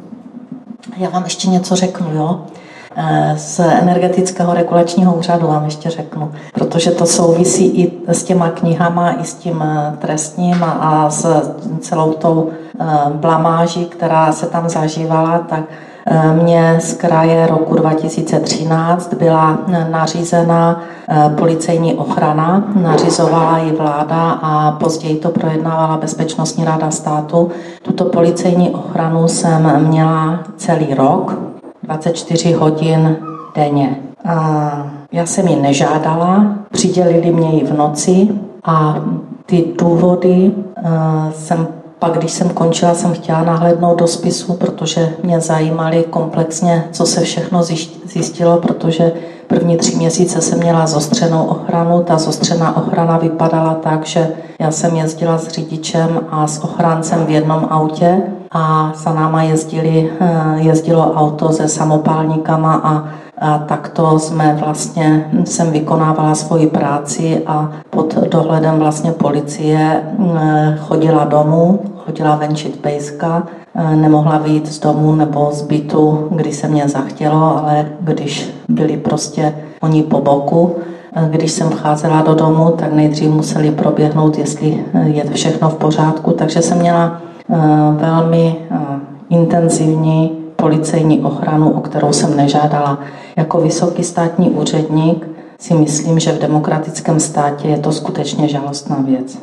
Já vám ještě něco řeknu, jo? Z energetického regulačního úřadu vám ještě řeknu, protože to souvisí i s těma knihama, i s tím trestním a s celou tou blamáží, která se tam zažívala, tak mě z kraje roku dva tisíce třináct byla nařízena policejní ochrana, nařizovala ji vláda a později to projednávala Bezpečnostní rada státu. Tuto policejní ochranu jsem měla celý rok, dvacet čtyři hodin denně. A já jsem ji nežádala, přidělili mě ji v noci a ty důvody jsem pak, když jsem končila, jsem chtěla nahlédnout do spisu, protože mě zajímaly komplexně, co se všechno zjistilo, protože první tři měsíce jsem měla zostřenou ochranu. Ta zostřená ochrana vypadala tak, že já jsem jezdila s řidičem a s ochráncem v jednom autě a za náma jezdili, jezdilo auto se samopálníkama a A takto jsme vlastně, jsem vykonávala svoji práci a pod dohledem vlastně policie chodila domů, chodila venčit pejska, nemohla vyjít z domu nebo z bytu, kdy se mě zachtělo, ale když byli prostě oni po boku, když jsem vcházela do domu, tak nejdřív museli proběhnout, jestli je všechno v pořádku, takže jsem měla velmi intenzivní policejní ochranu, o kterou jsem nežádala. Jako vysoký státní úředník si myslím, že v demokratickém státě je to skutečně žalostná věc.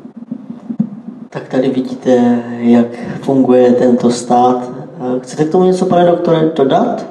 Tak tady vidíte, jak funguje tento stát. Chcete k tomu něco, pane doktore, dodat?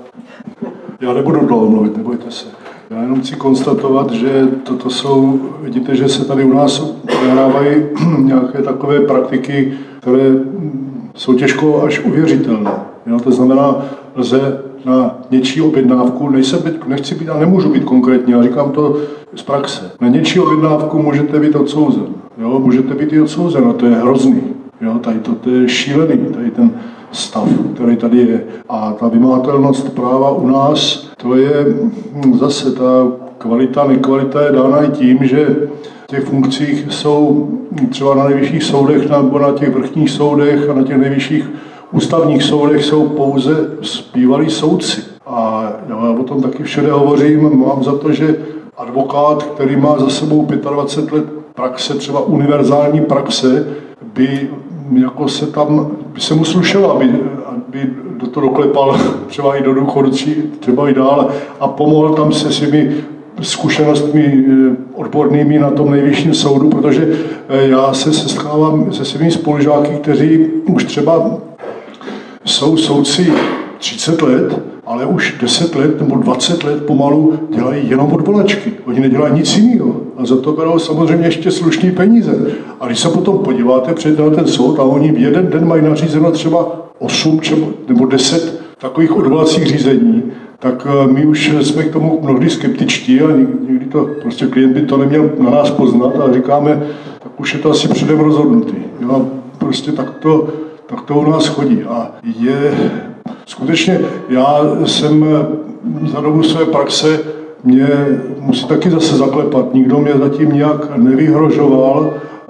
Já nebudu dlouho mluvit, nebojte se. Já jenom chci konstatovat, že toto jsou, vidíte, že se tady u nás odehrávají nějaké takové praktiky, které jsou těžko až uvěřitelné. Jo, to znamená, lze na něčí objednávku, nejsem, nechci být a nemůžu být konkrétní, ale říkám to z praxe. Na něčí objednávku můžete být odsouzen. Jo, můžete být i odsouzen a to je hrozný. Jo, tady to, to je šílený, tady ten stav, který tady je. A ta vymahatelnost práva u nás, to je zase ta kvalita, nekvalita je dána i tím, že v těch funkcích jsou třeba na nejvyšších soudech nebo na těch vrchních soudech a na těch nejvyšších ústavních soudech jsou pouze bývalí soudci. A já o tom taky všude hovořím, mám za to, že advokát, který má za sebou dvacet pět let praxe, třeba univerzální praxe, by jako se tam, by se mu slušelo, aby, aby do toho doklepal třeba i do důchodu, třeba i dále a pomohl tam se svými zkušenostmi odbornými na tom nejvyšším soudu, protože já se setkávám se svými spolužáky, kteří už třeba jsou soudci třicet let ale už deset let nebo dvacet let pomalu dělají jenom odvolačky. Oni nedělají nic jiného. A za to berou samozřejmě ještě slušný peníze. A když se potom podíváte, přijďte na ten soud a oni v jeden den mají nařízeno třeba osm nebo deset takových odvolacích řízení, tak my už jsme k tomu mnohdy skeptičtí a někdy to, prostě klient by to neměl na nás poznat a říkáme, tak už je to asi předem rozhodnutý. Jo? Prostě tak to, tak to u nás chodí. A je skutečně, já jsem za dobu své praxe, mě musí taky zase zaklepat. Nikdo mě zatím nějak nevyhrožoval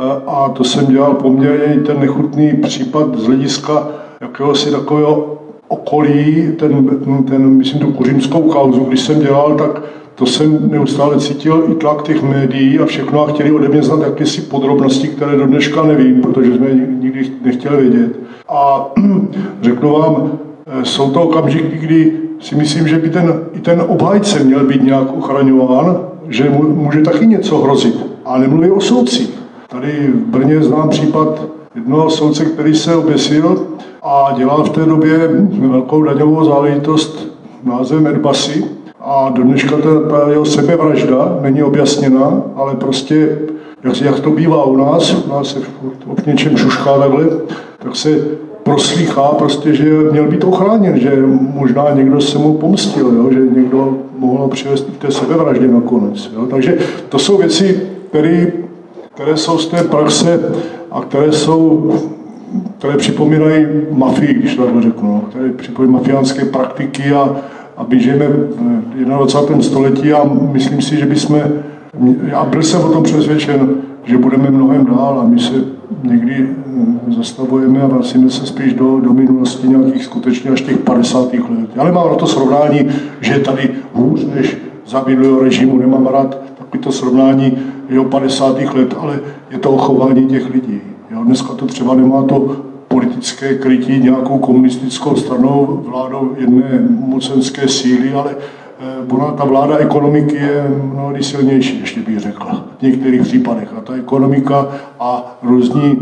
a to jsem dělal poměrně i ten nechutný případ z hlediska jakéhosi takového okolí, ten, ten, myslím, tu kuřinskou kauzu, když jsem dělal, tak to jsem neustále cítil i tlak těch médií a všechno a chtěli ode mě znát jakési podrobnosti, které do dneška nevím, protože jsme nikdy nechtěli vědět. A řeknu vám, jsou to okamžiky, kdy si myslím, že by ten, i ten obhájce měl být nějak uchraňován, že mu může taky něco hrozit. A nemluví o soudcích. Tady v Brně znám případ jednoho soudce, který se oběsil a dělal v té době velkou daňovou záležitost názvem Airbusy a do dneška ta, ta jeho sebevražda není objasněna, ale prostě, jak, jak to bývá u nás, u nás se v něčem šušká takhle, tak se proslýchá prostě, že měl být ochráněn, že možná někdo se mu pomstil, jo, že někdo mohl přivést k té sebevraždě nakonec. Jo. Takže to jsou věci, které, které jsou z té praxe a které jsou, které připomínají mafii, když to takhle řeknu, které připomínají mafiánské praktiky a, a my žijeme v dvacátém prvním století a myslím si, že bychom, já byl jsem o tom přesvědčen, že budeme mnohem dál a my se někdy zastavujeme a vracíme se spíš do, do minulosti nějakých skutečně až těch padesátých let. Já nemám rád to srovnání, že je tady hůř než za minulého režimu, nemám rád takovýto srovnání jo, padesátých let, ale je to o chování těch lidí. Jo, dneska to třeba nemá to politické krytí nějakou komunistickou stranou, vládou jedné mocenské síly, ale Ona, ta vláda ekonomiky je mnohdy silnější, ještě bych řekla, v některých případech. A ta ekonomika a různí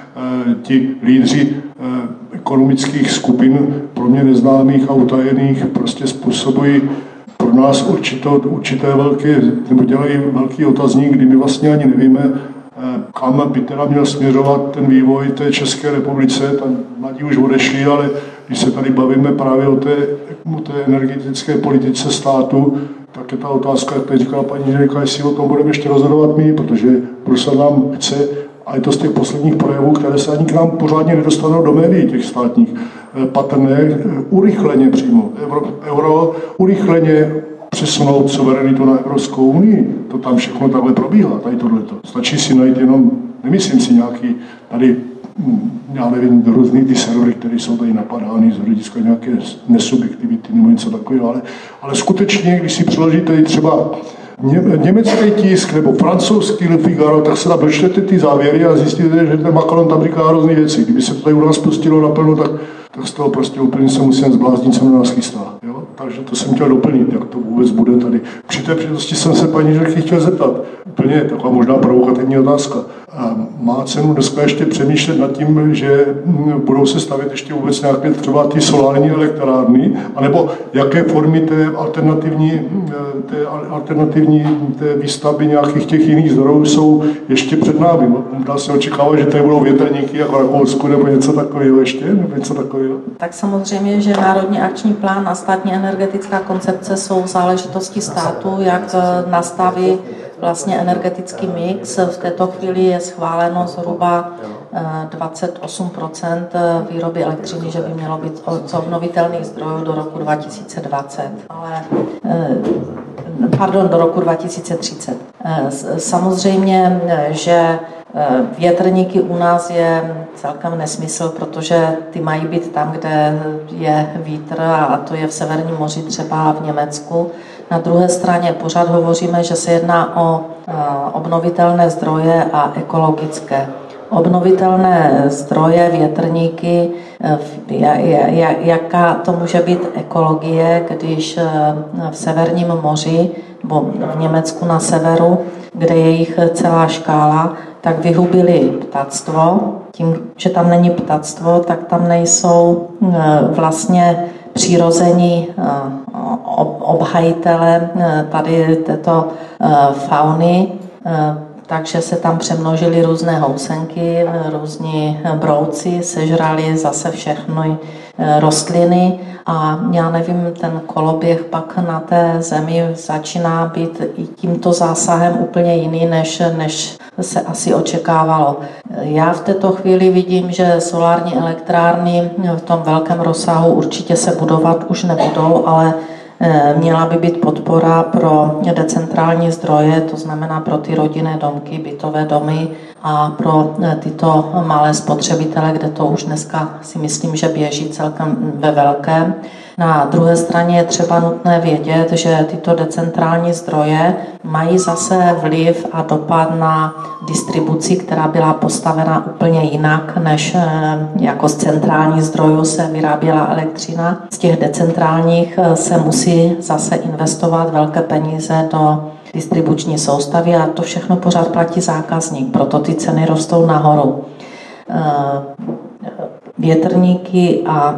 e, ti lídři e, ekonomických skupin, pro mě neznámých a utajených, prostě způsobují pro nás určito, určité velké, nebo dělají velký otazník, kdy my vlastně ani nevíme, e, kam by teda měl směřovat ten vývoj té České republice. Tam mladí už odešli, ale když se tady bavíme právě o té, o té energetické politice státu, tak je ta otázka, jak tady říkala paní Želka, jestli o tom budeme ještě rozhodovat my, protože Brusel nám chce, a je to z těch posledních projevů, které se ani k nám pořádně nedostanou do médií těch státních, patrné, urychleně přímo. Euro, euro urychleně přesunout suverenitu na Evropskou unii. To tam všechno takhle probíhá, tady tohleto. Stačí si najít jenom, nemyslím si nějaký tady, já nevím, různý ty servery, které jsou tady napadány z hlediska nějaké nesubjektivity nebo něco takového, ale, ale skutečně, když si přeložíte třeba ně, německý tisk nebo francouzský Le Figaro, tak se tam dočtete ty závěry a zjistíte, že ten Macron tam říká hrozný věci. Kdyby se to tady u nás pustilo naplno, tak, tak z toho prostě úplně se musím zbláznit, co na nás chystá. Jo? Takže to jsem chtěl doplnit, jak to vůbec bude tady. Při té příležitosti jsem se paní Želky chtěl zeptat. Úplně taková možná provokativní otázka. Má cenu dneska ještě přemýšlet nad tím, že budou se stavět ještě vůbec nějaké třeba ty solární elektrárny, anebo jaké formy té alternativní, té alternativní té výstavby nějakých těch jiných zdrojů jsou ještě před námi. Dá se očekávat, že tady budou větrníky jako Rakousku nebo něco takového ještě, nebo něco takového? Tak samozřejmě, že Národní akční plán a státní energetická koncepce jsou záležitosti státu, jak nastaví vlastně energetický mix. V této chvíli je schváleno zhruba dvacet osm procent výroby elektřiny, že by mělo být z obnovitelných zdrojů do roku dva tisíce dvacet. Ale, pardon, do roku dva tisíce třicet. Samozřejmě, že větrníky u nás je celkem nesmysl, protože ty mají být tam, kde je vítr, a to je v Severním moři, třeba v Německu. Na druhé straně pořád hovoříme, že se jedná o obnovitelné zdroje a ekologické. Obnovitelné zdroje, větrníky, jaká to může být ekologie, když v Severním moři, nebo v Německu na severu, kde je jich celá škála, tak vyhubili ptactvo. Tím, že tam není ptactvo, tak tam nejsou vlastně přirození obhajitele tady této fauny, takže se tam přemnožily různé housenky, různí brouci, sežrali zase všechny rostliny a já nevím, ten koloběh pak na té zemi začíná být i tímto zásahem úplně jiný, než, než se asi očekávalo. Já v této chvíli vidím, že solární elektrárny v tom velkém rozsahu určitě se budovat už nebudou, ale měla by být podpora pro decentrální zdroje, to znamená pro ty rodinné domky, bytové domy a pro tyto malé spotřebitele, kde to už dneska si myslím, že běží celkem ve velkém. Na druhé straně je třeba nutné vědět, že tyto decentrální zdroje mají zase vliv a dopad na distribuci, která byla postavena úplně jinak, než jako z centrálních zdrojů se vyráběla elektřina. Z těch decentrálních se musí zase investovat velké peníze do distribuční soustavy a to všechno pořád platí zákazník, proto ty ceny rostou nahoru. Větrníky a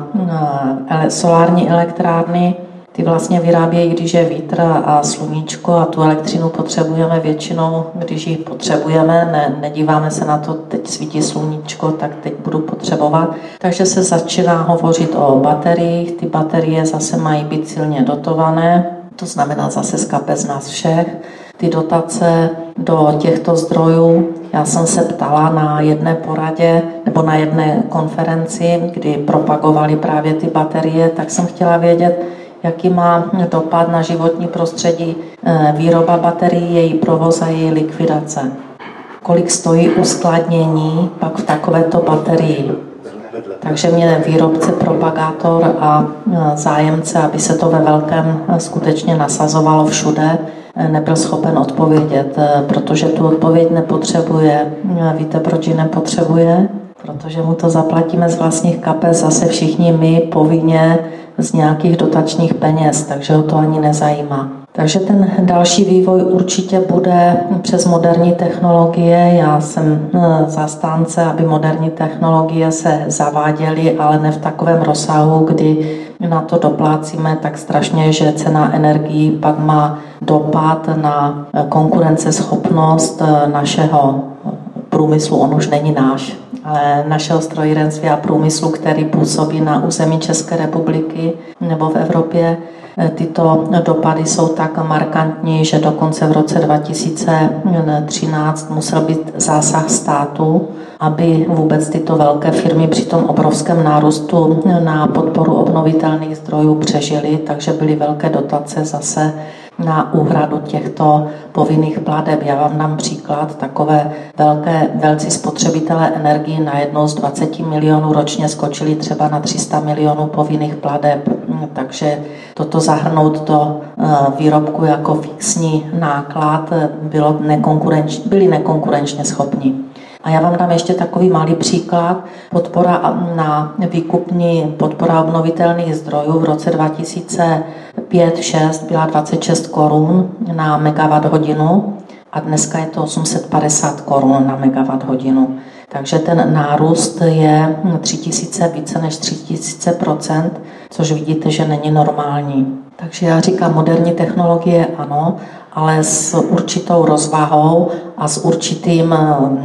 solární elektrárny, ty vlastně vyrábějí, když je vítr a sluníčko a tu elektřinu potřebujeme většinou, když ji potřebujeme, ne, nedíváme se na to, teď svítí sluníčko, tak teď budu potřebovat. Takže se začíná hovořit o bateriích, ty baterie zase mají být silně dotované, to znamená zase z kapes nás všech. Ty dotace do těchto zdrojů, já jsem se ptala na jedné poradě nebo na jedné konferenci, kdy propagovali právě ty baterie, tak jsem chtěla vědět, jaký má dopad na životní prostředí výroba baterií, její provoz a její likvidace. Kolik stojí uskladnění pak v takovéto baterii. Takže mě výrobce, propagátor a zájemce, aby se to ve velkém skutečně nasazovalo všude, nebyl schopen odpovědět, protože tu odpověď nepotřebuje. Víte, proč ji nepotřebuje? Protože mu to zaplatíme z vlastních kapes zase všichni my povinně z nějakých dotačních peněz, takže ho to ani nezajímá. Takže ten další vývoj určitě bude přes moderní technologie. Já jsem zastánce, aby moderní technologie se zaváděly, ale ne v takovém rozsahu, kdy na to doplácíme tak strašně, že cena energií pak má dopad na konkurenceschopnost našeho průmyslu. On už není náš, ale našeho strojírenství a průmyslu, který působí na území České republiky nebo v Evropě. Tyto dopady jsou tak markantní, že dokonce v roce dva tisíce třináct musel být zásah státu, aby vůbec tyto velké firmy při tom obrovském nárůstu na podporu obnovitelných zdrojů přežily, takže byly velké dotace zase na úhradu těchto povinných plateb. Já vám dám příklad, takové velké, velcí spotřebitelé energii najednou z dvacet milionů ročně skočili třeba na tři sta milionů povinných plateb, takže toto zahrnout do výrobku jako fixní náklad bylo nekonkurenč, byli nekonkurenčně schopni. A já vám dám ještě takový malý příklad. Podpora na výkupní podpora obnovitelných zdrojů v roce dva tisíce pět šest byla dvacet šest korun na megawatt hodinu a dneska je to osm set padesát korun na megawatt hodinu. Takže ten nárůst je tři tisíce, více než tři tisíce procent, což vidíte, že není normální. Takže já říkám, moderní technologie ano, ale s určitou rozvahou a s určitým,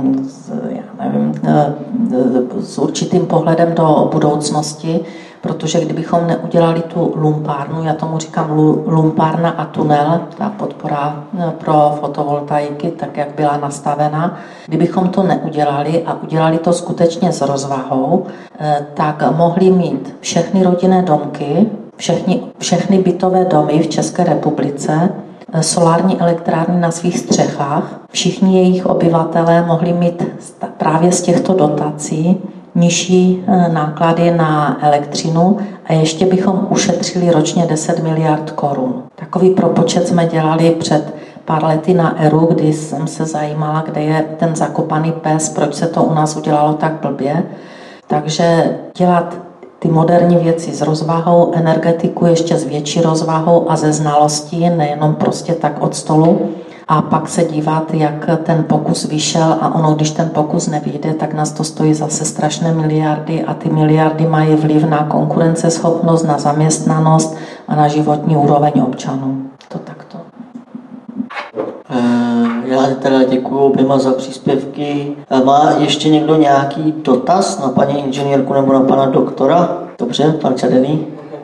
já nevím, s určitým pohledem do budoucnosti, protože kdybychom neudělali tu lumpárnu, já tomu říkám lumpárna a tunel, ta podpora pro fotovoltaiky, tak jak byla nastavena, kdybychom to neudělali a udělali to skutečně s rozvahou, tak mohli mít všechny rodinné domky, všechny, všechny bytové domy v České republice, solární elektrárny na svých střechách. Všichni jejich obyvatelé mohli mít právě z těchto dotací nižší náklady na elektřinu a ještě bychom ušetřili ročně deset miliard korun. Takový propočet jsme dělali před pár lety na ERU, kdy jsem se zajímala, kde je ten zakopaný pes, proč se to u nás udělalo tak blbě. Takže dělat ty moderní věci s rozvahou, energetiku ještě s větší rozvahou a ze znalostí, nejenom prostě tak od stolu, a pak se dívat, jak ten pokus vyšel a ono, když ten pokus nevyjde, tak nás to stojí zase strašné miliardy a ty miliardy mají vliv na konkurenceschopnost, na zaměstnanost a na životní úroveň občanů. To takto. Já teda děkuji oběma za příspěvky. Má ještě někdo nějaký dotaz na paní inženýrku nebo na pana doktora? Dobře, pan Čadený.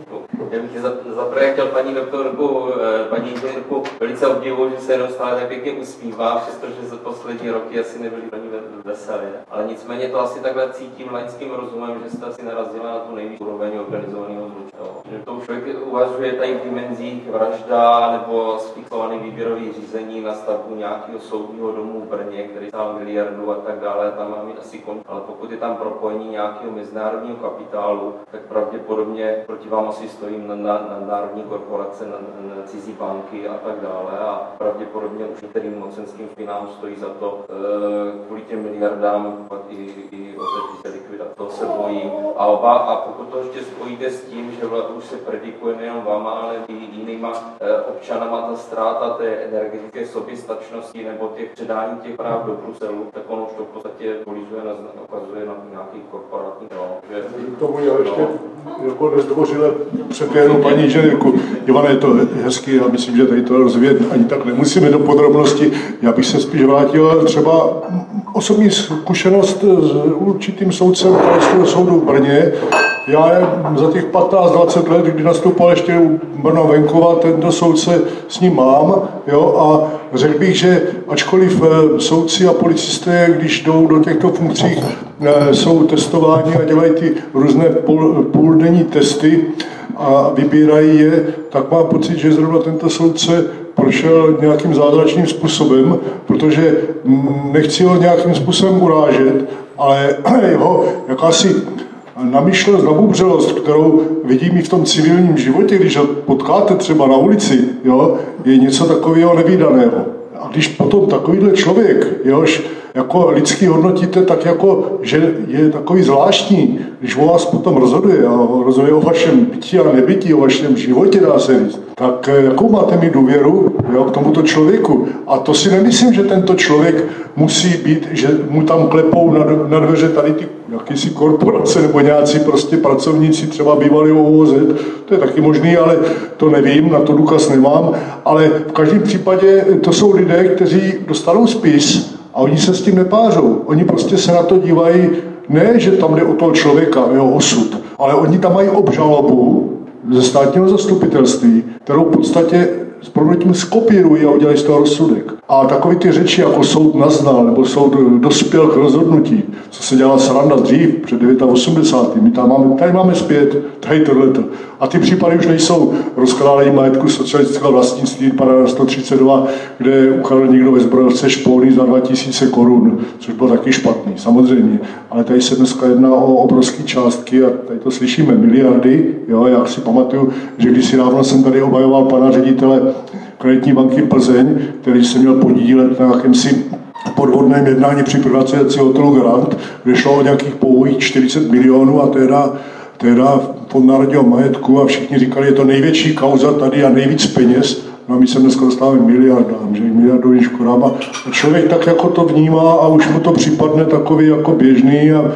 Já bych za, za prvé chtěl paní doktorku, paní inženýrku velice obdivuji, že se neustále tak pěkně usmívá, přestože za poslední roky asi nebyly pro ní veselé. Ale nicméně to asi takhle cítím laickým rozumem, že jste asi narazila na tu nejvyšší úroveň organizovaného zločinu. Že to člověk uvažuje tady v dimenzích vražda nebo sfixovaný výběrový řízení na stavbu nějakého soudního domu v Brně, který stál miliardu a tak dále, tam máme asi končit. Ale pokud je tam propojení nějakého mezinárodního kapitálu, tak pravděpodobně proti vám asi stojí na, na, na národní korporace, na, na cizí banky a tak dále a pravděpodobně už některým mocenským finám stojí za to e, kvůli těm miliardám i, i otevřít se likvidace. To se bojím. A, oba, a pokud to ještě spojíte s tím, že už se predikuje nejen váma, ale i jinýma e, občanama ta ztráta té energetické soběstačnosti nebo těch předání těch práv do Bruselu, tak ono už to v podstatě polizuje na, ukazuje na nějaký korporátní no, že, k tomu já ještě no. jako nezdvořile přepěhnu paní inženýrku. Ivane, je to hezky, já myslím, že tady to rozvíjet ani tak nemusíme do podrobnosti. Já bych se spíš vrátil třeba osobní zkušenost s určitým soudcem Krajského soudu v Brně. Já za těch patnáct dvacet let, kdy nastoupal ještě u Brna venkova, tento soudce s ním mám, jo, a řekl bych, že ačkoliv soudci a policisté, když jdou do těchto funkcí, jsou testováni a dělají ty různé půl, půldenní testy a vybírají je, tak mám pocit, že zrovna tento soudce prošel nějakým zázračným způsobem, protože nechci ho nějakým způsobem urážet, ale jeho jakási namyšlenost, nabubřelost, kterou vidím i v tom civilním životě, když ho potkáte třeba na ulici, jo, je něco takového nevídaného. A když potom takovýhle člověk, jehož jako lidský hodnotíte, tak jako, že je takový zvláštní, když o vás potom rozhoduje a rozhoduje o vašem bytí a nebytí, o vašem životě, dá se říct, tak jakou máte mi důvěru, jo, k tomuto člověku? A to si nemyslím, že tento člověk musí být, že mu tam klepou na, na dveře tady ty jakýsi korporace nebo nějací prostě pracovníci, třeba bývalý O O Z, to je taky možný, ale to nevím, na to důkaz nemám, ale v každém případě to jsou lidé, kteří dostanou spis a oni se s tím nepářou. Oni prostě se na to dívají, ne, že tam jde o toho člověka, jeho osud, ale oni tam mají obžalobu ze státního zastupitelství, kterou v podstatě s proměnitím skopírují a udělají z toho rozsudek. A takový ty řeči, jako soud naznal, nebo soud dospěl k rozhodnutí, co se dělala sranda dřív, před osmdesátými devátými My tam máme, tady máme zpět, tady tohleto. A ty případy už nejsou rozkrádání majetku socialistického vlastnictví, paragraf sto třicet dva, kde ukradl někdo ve zbrojovce špouny za dva tisíce korun, což bylo taky špatný, samozřejmě. Ale tady se dneska jedná o obrovské částky a tady to slyšíme, miliardy. Jo, já si pamatuju, že když si dávno jsem tady obhajoval pana ředitele Kreditní banky Plzeň, který se měl podílet na jakémsi podvodném jednání při privatizaci hotelu Grand, kde šlo o nějakých pouhých čtyřicet milionů a teda, teda Fond národního majetku a všichni říkali, je to největší kauza tady a nejvíc peněz. No a my se dneska dostáváme miliardám, že miliardovým škodám a člověk tak jako to vnímá a už mu to připadne takový jako běžný a,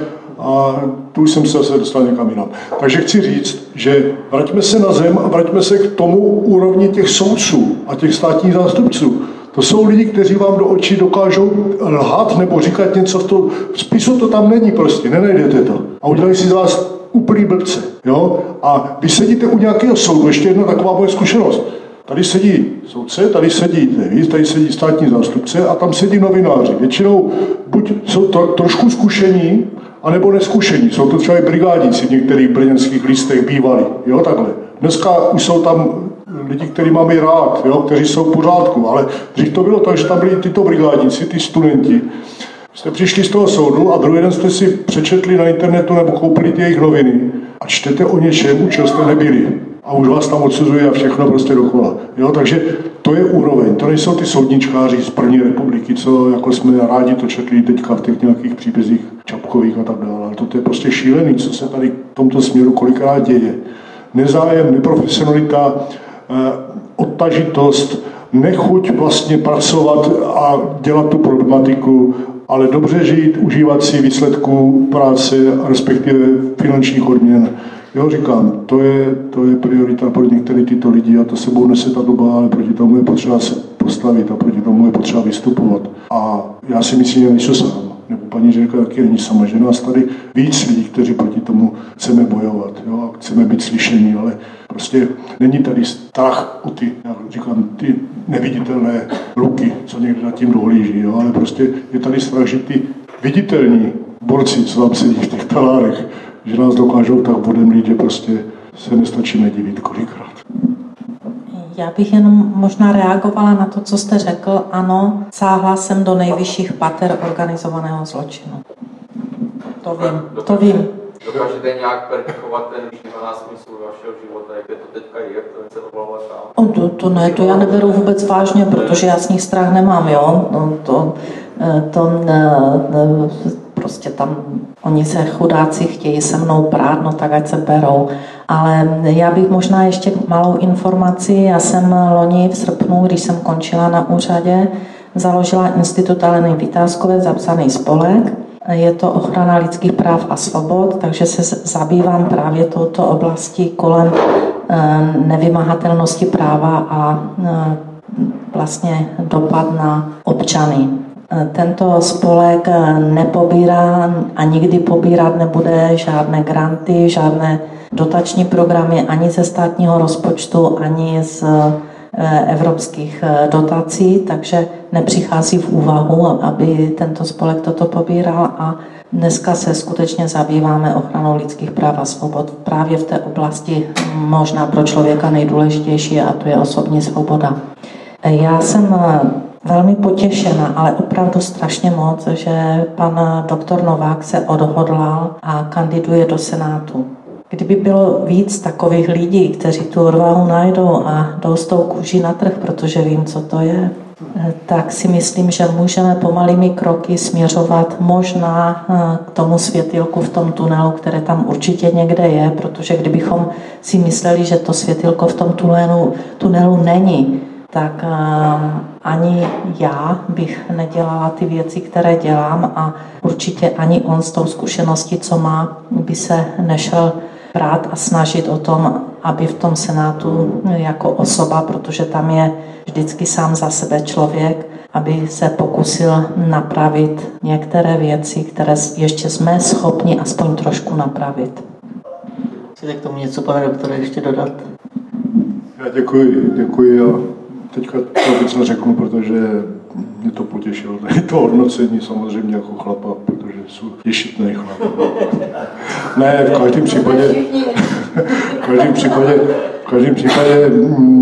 a tu jsem se zase dostal někam jinam. Takže chci říct, že vraťme se na zem a vraťme se k tomu úrovni těch soudců a těch státních zástupců. To jsou lidi, kteří vám do očí dokážou lhát nebo říkat něco v tom. V spisu to tam není prostě, nenajdete to. A udělají si z vás úplný blbce. Jo? A vy sedíte u nějakého soudu, ještě jedna taková moje zkušenost. Tady sedí soudce, tady sedí víc, tady sedí státní zástupce a tam sedí novináři. Většinou buď jsou to trošku zkušení, anebo neskušení. Jsou to třeba i brigádníci v některých brněnských listech bývali. Jo, takhle. Dneska už jsou tam lidi, kteří máme i rád, jo, kteří jsou v pořádku, ale dřív to bylo tak, že tam byli tyto brigádníci, ty studenti. Jste přišli z toho soudu a druhý den jste si přečetli na internetu nebo koupili ty jejich noviny a čtete o něčem, u čeho jste nebyli. A už vás tam odsuzuje a všechno prostě dokola. Jo, takže to je úroveň. To nejsou ty soudničkáři z první republiky, co jako jsme rádi to četli teďka v těch nějakých příbězích Čapkových a tak dále. Ale to je prostě šílený, co se tady v tomto směru kolikrát děje. Nezájem, neprofesionalita, odtažitost, nechuť vlastně pracovat a dělat tu problematiku, ale dobře žít, užívat si výsledků práce, respektive finančních odměn. Jo, říkám, to je, to je priorita pro některé tyto lidi a to sebou nese ta doba, ale proti tomu je potřeba se postavit a proti tomu je potřeba vystupovat. A já si myslím, že nejsem sám, nebo paní Žerka taky není sama, že nás tady víc lidí, kteří proti tomu chceme bojovat, jo, a chceme být slyšení, ale prostě není tady strach o ty, jak říkám, ty neviditelné luky, co někde nad tím dohlíží, jo, ale prostě je tady strach, že ty viditelní borci, co tam sedí v těch talárech, že nás dokážou tak vodem lít, že prostě se nestačíme divit kolikrát. Já bych jenom možná reagovala na to, co jste řekl. Ano, sáhla jsem do nejvyšších pater organizovaného zločinu. To vím, to vím. Dokážete nějak perfekovat ten výživná smysl vašeho života, jak je to teďka je, to se oblouvá sám? O, to, to ne, to já neberu vůbec vážně, protože já s nich strach nemám, jo. No, to, to ne, ne, prostě tam oni se chudáci chtějí se mnou prát, no tak ať se berou. Ale já bych možná ještě malou informaci. Já jsem loni v srpnu, když jsem končila na úřadě, založila Institut Aleny Vytázkové, zapsaný spolek. Je to ochrana lidských práv a svobod, takže se zabývám právě touto oblastí kolem nevymahatelnosti práva a vlastně dopad na občany. Tento spolek nepobírá a nikdy pobírat nebude žádné granty, žádné dotační programy ani ze státního rozpočtu, ani z evropských dotací, takže nepřichází v úvahu, aby tento spolek toto pobíral a dneska se skutečně zabýváme ochranou lidských práv a svobod právě v té oblasti možná pro člověka nejdůležitější a to je osobní svoboda. Já jsem velmi potěšena, ale opravdu strašně moc, že pan doktor Novák se odhodlal a kandiduje do Senátu. Kdyby bylo víc takových lidí, kteří tu odvahu najdou a jdou s tou kůží na trh, protože vím, co to je, tak si myslím, že můžeme pomalými kroky směřovat možná k tomu světýlku v tom tunelu, které tam určitě někde je, protože kdybychom si mysleli, že to světýlko v tom tunelu, tunelu není, tak ani já bych nedělala ty věci, které dělám a určitě ani on s tou zkušeností, co má, by se nešel brát a snažit o tom, aby v tom Senátu jako osoba, protože tam je vždycky sám za sebe člověk, aby se pokusil napravit některé věci, které ještě jsme schopni aspoň trošku napravit. Chcete k tomu něco, pane doktore, ještě dodat? Já děkuji, děkuji a teďka to víc neřeknu, protože mě to potěšilo. To hodnocení samozřejmě jako chlapa, protože jsou ješitnej chlap. Ne, v každém případě, v každém případě, v každém případě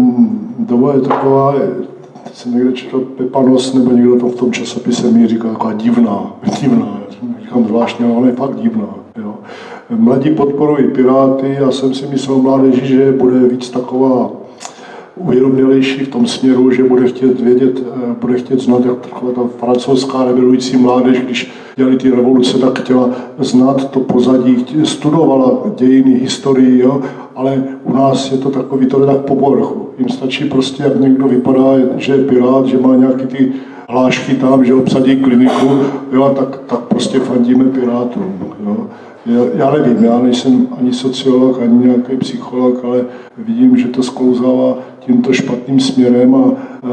doba je taková, jsem někde četl Pepanos, nebo někdo tam v tom časopise mi říká, taková divná, divná, říkám zvláštně, ale ona je fakt divná. Jo. Mladí podporují Piráty, já jsem si myslel mládeži, že bude víc taková uvědomělejší v tom směru, že bude chtět vědět, bude chtět znát, jak taková ta francouzská rebelující mládež, když dělali ty revoluce, tak chtěla znát to pozadí, studovala dějiny, historii, jo? Ale u nás je to takový, to je tak po povrchu. Jim stačí prostě, jak někdo vypadá, že je pirát, že má nějaký ty hlášky tam, že obsadí kliniku, jo? Tak, tak prostě fandíme pirátům. Jo? Já nevím, já nejsem ani sociolog, ani nějaký psycholog, ale vidím, že to sklouzává tímto špatným směrem a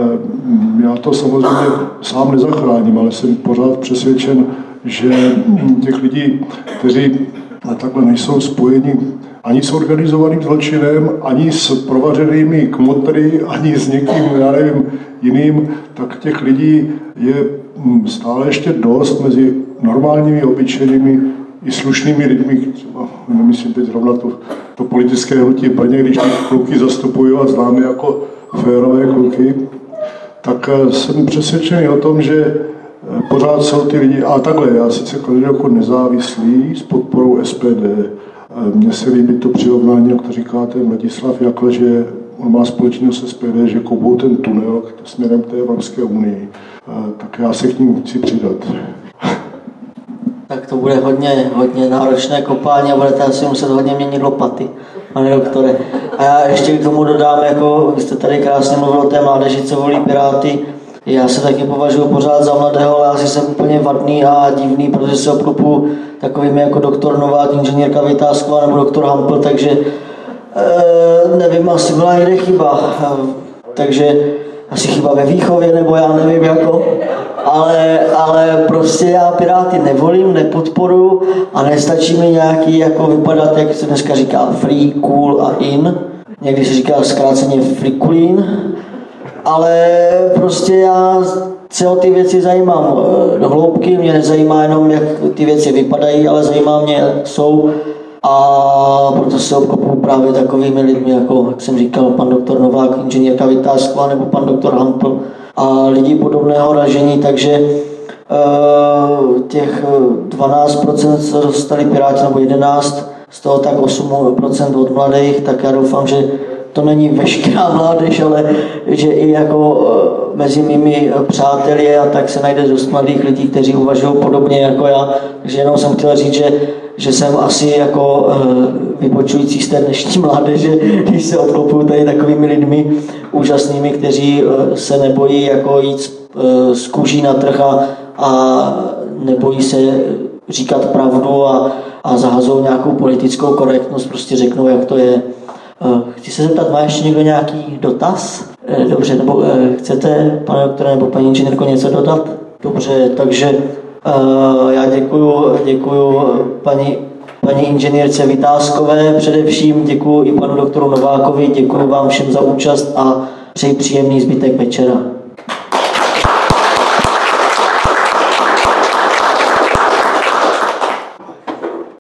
já to samozřejmě sám nezachráním, ale jsem pořád přesvědčen, že těch lidí, kteří takhle nejsou spojeni ani s organizovaným zločinem, ani s provařenými kmotry, ani s někým, já nevím, jiným, tak těch lidí je stále ještě dost mezi normálními, obyčejnými i slušnými lidmi, třeba, nemyslím teď zrovna to, to politické hnutí Brně, když ty kluky zastupují a známe jako férové kluky, tak jsem přesvědčený o tom, že pořád jsou ty lidi, a takhle, já sice kandiduji jako nezávislý s podporou S P D. Mně se líbí to přirovnání, jak to říkáte, Vladislav Jakle, že on má společného s S P D, že koupou ten tunel směrem k té Evropské unii. Tak já se k ním chci přidat. Tak to bude hodně, hodně náročné kopání a budete asi muset hodně měnit lopaty, pane doktore. A já ještě k tomu dodám, jako vy jste tady krásně mluvil o té mládeži, co volí Piráty. Já se taky považuji pořád za mladého, ale asi jsem úplně vadný a divný, protože se obklopu takovými jako doktor Novák, inženýrka Vytázková nebo doktor Hampl, takže e, nevím, asi byla někde chyba. E, takže asi chyba ve výchově, nebo já nevím jako. Ale, ale prostě já Piráty nevolím, nepodporuji a nestačí mi nějaký jako vypadat, jak se dneska říká, free, cool a in. Někdy se říká zkráceně frikulín. Ale prostě já se o ty věci zajímám do hloubky, mě nezajímá jenom, jak ty věci vypadají, ale zajímá mě, jak jsou. A proto se obklopuju právě takovými lidmi, jako, jak jsem říkal, pan doktor Novák, inženýrka Vytázková nebo pan doktor Hampl a lidi podobného ražení, takže uh, těch dvanáct procent se dostali Piráti nebo jedenáct procent, z toho tak osm procent od mladých, tak já doufám, že to není veškerá mládež, ale že i jako mezi mými přáteli a tak se najde dost mladých lidí, kteří uvažují podobně jako já. Takže jenom jsem chtěl říct, že, že jsem asi jako vypočující z té dnešní mládeže, když se obklopuju tady takovými lidmi úžasnými, kteří se nebojí jako jít z kůží na trh a, a nebojí se říkat pravdu a, a zahazou nějakou politickou korektnost, prostě řeknou, jak to je. Chci se zeptat, má ještě někdo nějaký dotaz? Dobře, nebo chcete, pane doktore nebo paní inženýrko, něco dodat? Dobře, takže já děkuju, děkuju paní, paní inženýrce Vytázkové především, děkuju i panu doktoru Novákovi, děkuju vám všem za účast a přeji příjemný zbytek večera.